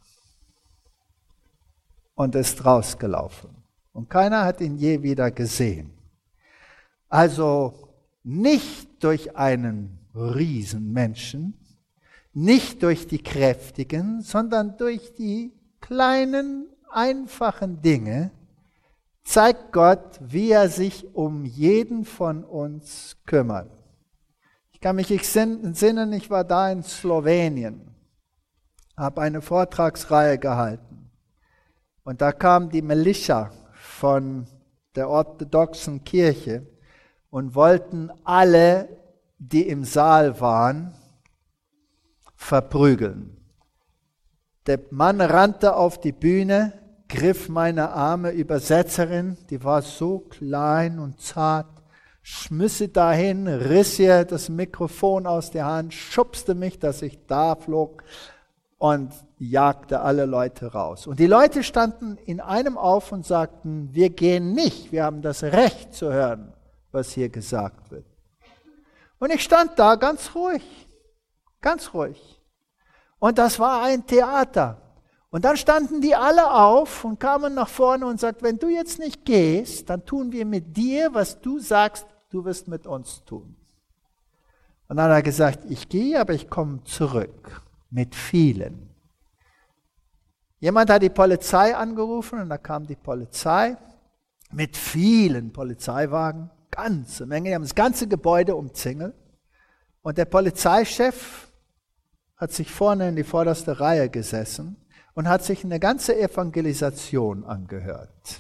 Und ist rausgelaufen. Und keiner hat ihn je wieder gesehen. Also nicht durch einen Riesenmenschen, nicht durch die Kräftigen, sondern durch die kleinen, einfachen Dinge zeigt Gott, wie er sich um jeden von uns kümmert. Ich kann mich entsinnen, ich war da in Slowenien, habe eine Vortragsreihe gehalten und da kam die Militia von der orthodoxen Kirche und wollten alle, die im Saal waren, verprügeln. Der Mann rannte auf die Bühne, griff meine arme Übersetzerin, die war so klein und zart, schmiss sie dahin, riss ihr das Mikrofon aus der Hand, schubste mich, dass ich da flog und jagte alle Leute raus. Und die Leute standen in einem auf und sagten, wir gehen nicht, wir haben das Recht zu hören, was hier gesagt wird. Und ich stand da ganz ruhig, ganz ruhig. Und das war ein Theater. Und dann standen die alle auf und kamen nach vorne und sagten, wenn du jetzt nicht gehst, dann tun wir mit dir, was du sagst, du wirst mit uns tun. Und dann hat er gesagt, ich gehe, aber ich komme zurück mit vielen. Jemand hat die Polizei angerufen und da kam die Polizei mit vielen Polizeiwagen. Ganze Menge, die haben das ganze Gebäude umzingelt und der Polizeichef hat sich vorne in die vorderste Reihe gesessen und hat sich eine ganze Evangelisation angehört.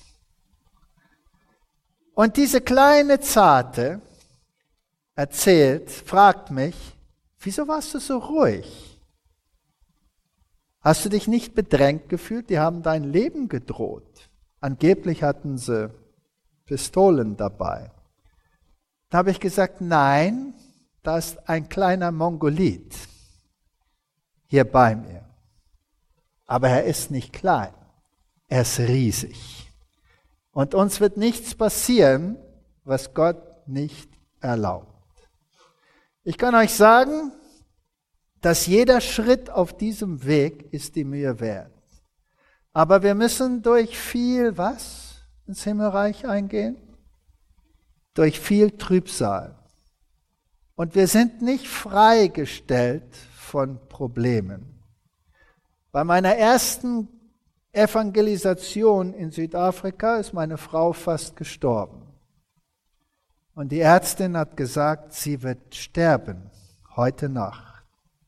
Und diese kleine Zarte erzählt, fragt mich, wieso warst du so ruhig? Hast du dich nicht bedrängt gefühlt? Die haben dein Leben gedroht. Angeblich hatten sie Pistolen dabei. Da habe ich gesagt, nein, da ist ein kleiner Mongolit hier bei mir. Aber er ist nicht klein, er ist riesig. Und uns wird nichts passieren, was Gott nicht erlaubt. Ich kann euch sagen, dass jeder Schritt auf diesem Weg ist die Mühe wert. Aber wir müssen durch viel, was, ins Himmelreich eingehen? Durch viel Trübsal. Und wir sind nicht freigestellt von Problemen. Bei meiner ersten Evangelisation in Südafrika ist meine Frau fast gestorben. Und die Ärztin hat gesagt, sie wird sterben, heute Nacht.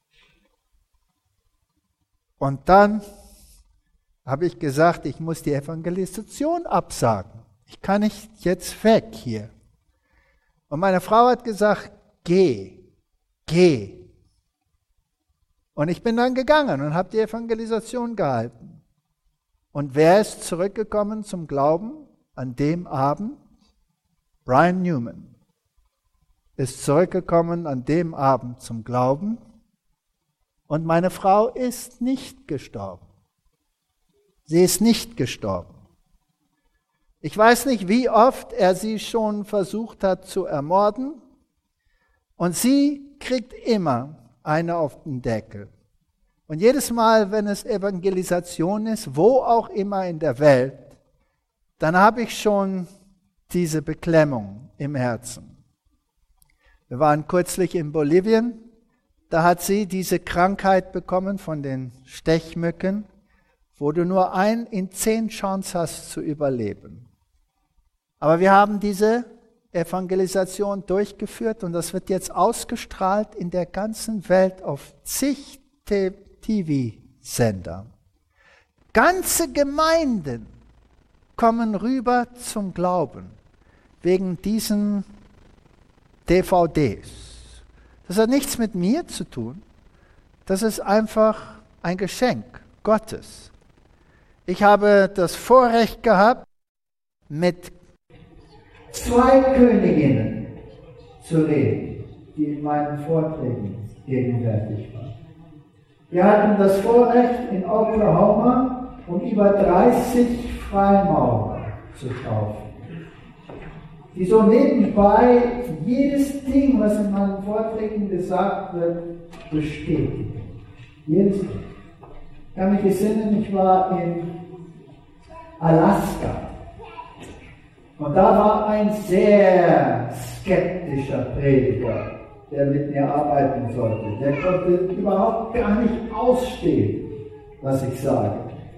Und dann habe ich gesagt, ich muss die Evangelisation absagen. Ich kann nicht jetzt weg hier. Und meine Frau hat gesagt, geh, geh. Und ich bin dann gegangen und habe die Evangelisation gehalten. Und wer ist zurückgekommen zum Glauben an dem Abend? Brian Newman ist zurückgekommen an dem Abend zum Glauben und meine Frau ist nicht gestorben. Sie ist nicht gestorben. Ich weiß nicht, wie oft er sie schon versucht hat zu ermorden und sie kriegt immer eine auf den Deckel. Und jedes Mal, wenn es Evangelisation ist, wo auch immer in der Welt, dann habe ich schon diese Beklemmung im Herzen. Wir waren kürzlich in Bolivien, da hat sie diese Krankheit bekommen von den Stechmücken, wo du nur ein in zehn Chance hast zu überleben. Aber wir haben diese Evangelisation durchgeführt und das wird jetzt ausgestrahlt in der ganzen Welt auf zig T V-Sender. Ganze Gemeinden kommen rüber zum Glauben wegen diesen D V Ds. Das hat nichts mit mir zu tun. Das ist einfach ein Geschenk Gottes. Ich habe das Vorrecht gehabt, mit zwei Königinnen zu reden, die in meinen Vorträgen gegenwärtig waren. Wir hatten das Vorrecht, in Oklahoma um über dreißig Freimaurer zu taufen, die so nebenbei jedes Ding, was in meinen Vorträgen gesagt wird, bestätigen. Jedes Ding. Ich kann mich erinnern, ich war in Alaska. Und da war ein sehr skeptischer Prediger, der mit mir arbeiten sollte. Der konnte überhaupt gar nicht ausstehen, was ich sage.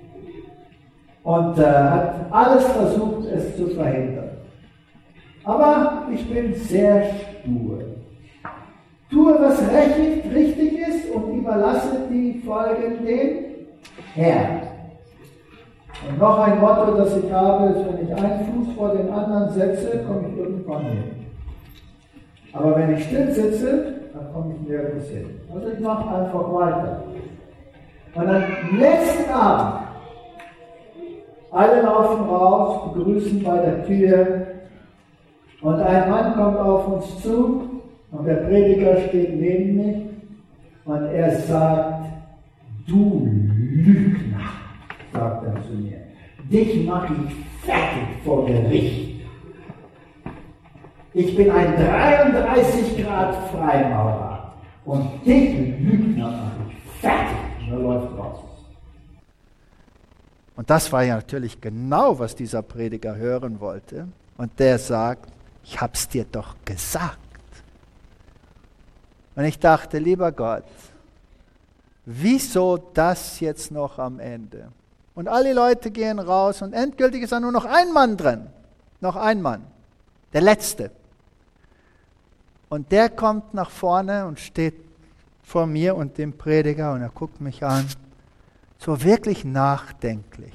Und äh, hat alles versucht, es zu verhindern. Aber ich bin sehr stur. Tue, was recht, richtig ist und überlasse die Folgen dem Herrn. Und noch ein Motto, das ich habe, ist, wenn ich einen Fuß vor den anderen setze, komme ich irgendwann hin. Aber wenn ich still sitze, dann komme ich nirgends hin. Also ich mache einfach weiter. Und am letzten Abend, alle laufen raus, begrüßen bei der Tür und ein Mann kommt auf uns zu und der Prediger steht neben mich und er sagt, du Lügner, sagt er zu mir, dich mache ich fertig vor Gericht. Ich bin ein dreiunddreißig Grad Freimaurer und dich Lügner mache ich fertig. Und er läuft raus. Und das war ja natürlich genau, was dieser Prediger hören wollte. Und der sagt, ich hab's dir doch gesagt. Und ich dachte, lieber Gott, wieso das jetzt noch am Ende? Und alle Leute gehen raus und endgültig ist da nur noch ein Mann drin. Noch ein Mann. Der Letzte. Und der kommt nach vorne und steht vor mir und dem Prediger und er guckt mich an. So wirklich nachdenklich.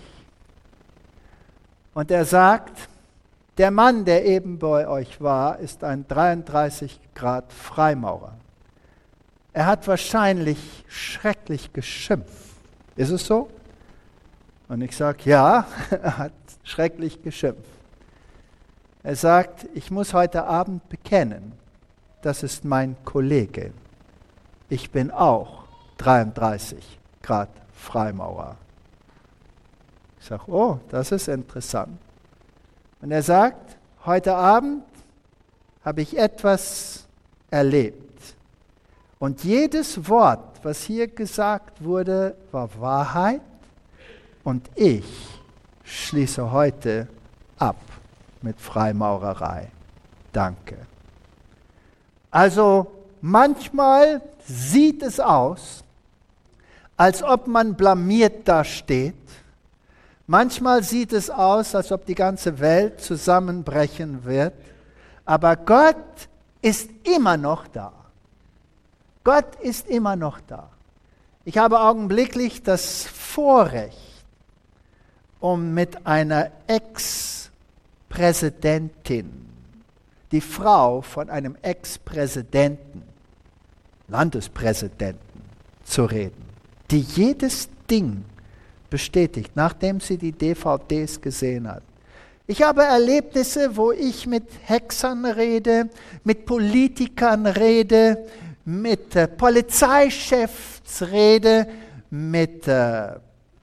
Und er sagt, der Mann, der eben bei euch war, ist ein dreiunddreißig Grad Freimaurer. Er hat wahrscheinlich schrecklich geschimpft. Ist es so? Und ich sage, ja, er hat schrecklich geschimpft. Er sagt, ich muss heute Abend bekennen, das ist mein Kollege. Ich bin auch dreiunddreißig Grad Freimaurer. Ich sage, oh, das ist interessant. Und er sagt, heute Abend habe ich etwas erlebt. Und jedes Wort, was hier gesagt wurde, war Wahrheit. Und ich schließe heute ab mit Freimaurerei. Danke. Also manchmal sieht es aus, als ob man blamiert da steht. Manchmal sieht es aus, als ob die ganze Welt zusammenbrechen wird. Aber Gott ist immer noch da. Gott ist immer noch da. Ich habe augenblicklich das Vorrecht, um mit einer Ex-Präsidentin, die Frau von einem Ex-Präsidenten, Landespräsidenten, zu reden, die jedes Ding bestätigt, nachdem sie die D V Ds gesehen hat. Ich habe Erlebnisse, wo ich mit Hexern rede, mit Politikern rede, mit äh, Polizeichefs rede, mit äh,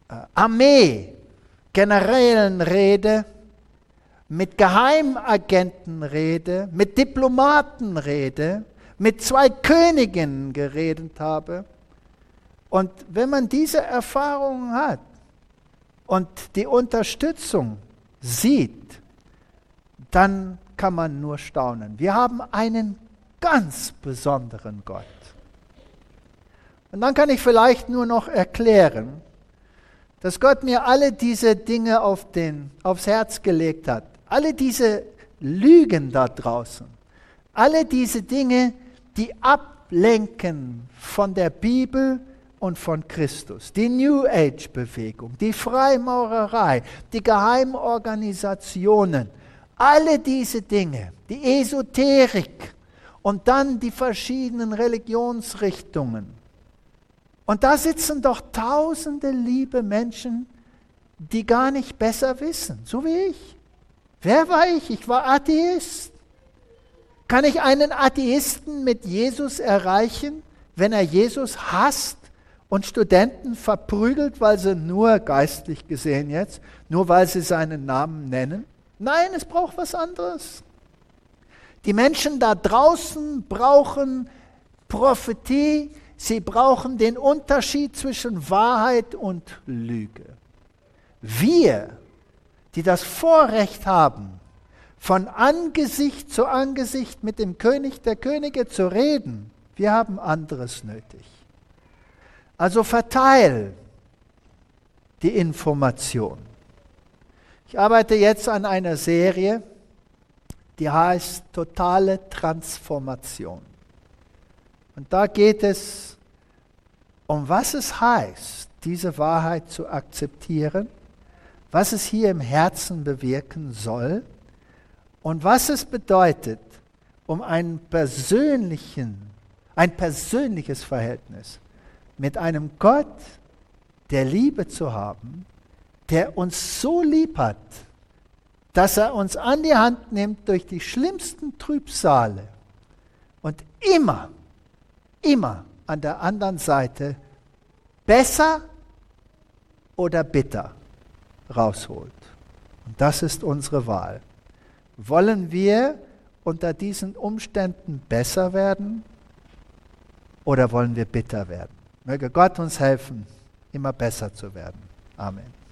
Armeegenerälen rede, mit Geheimagenten rede, mit Diplomaten rede, mit zwei Königinnen geredet habe. Und wenn man diese Erfahrungen hat und die Unterstützung sieht, dann kann man nur staunen. Wir haben einen ganz besonderen Gott. Und dann kann ich vielleicht nur noch erklären, dass Gott mir alle diese Dinge auf den, aufs Herz gelegt hat. Alle diese Lügen da draußen. Alle diese Dinge, die ablenken von der Bibel und von Christus. Die New Age-Bewegung, die Freimaurerei, die Geheimorganisationen. Alle diese Dinge, die Esoterik und dann die verschiedenen Religionsrichtungen. Und da sitzen doch tausende liebe Menschen, die gar nicht besser wissen, so wie ich. Wer war ich? Ich war Atheist. Kann ich einen Atheisten mit Jesus erreichen, wenn er Jesus hasst und Studenten verprügelt, weil sie nur, geistlich gesehen jetzt, nur weil sie seinen Namen nennen? Nein, es braucht was anderes. Die Menschen da draußen brauchen Prophetie, sie brauchen den Unterschied zwischen Wahrheit und Lüge. Wir, die das Vorrecht haben, von Angesicht zu Angesicht mit dem König der Könige zu reden, wir haben anderes nötig. Also verteil die Information. Ich arbeite jetzt an einer Serie, die heißt Totale Transformation. Und da geht es um, was es heißt, diese Wahrheit zu akzeptieren, was es hier im Herzen bewirken soll und was es bedeutet, um einen persönlichen, ein persönliches Verhältnis mit einem Gott der Liebe zu haben, der uns so lieb hat, dass er uns an die Hand nimmt durch die schlimmsten Trübsale und immer, immer an der anderen Seite besser oder bitter rausholt. Und das ist unsere Wahl. Wollen wir unter diesen Umständen besser werden oder wollen wir bitter werden? Möge Gott uns helfen, immer besser zu werden. Amen.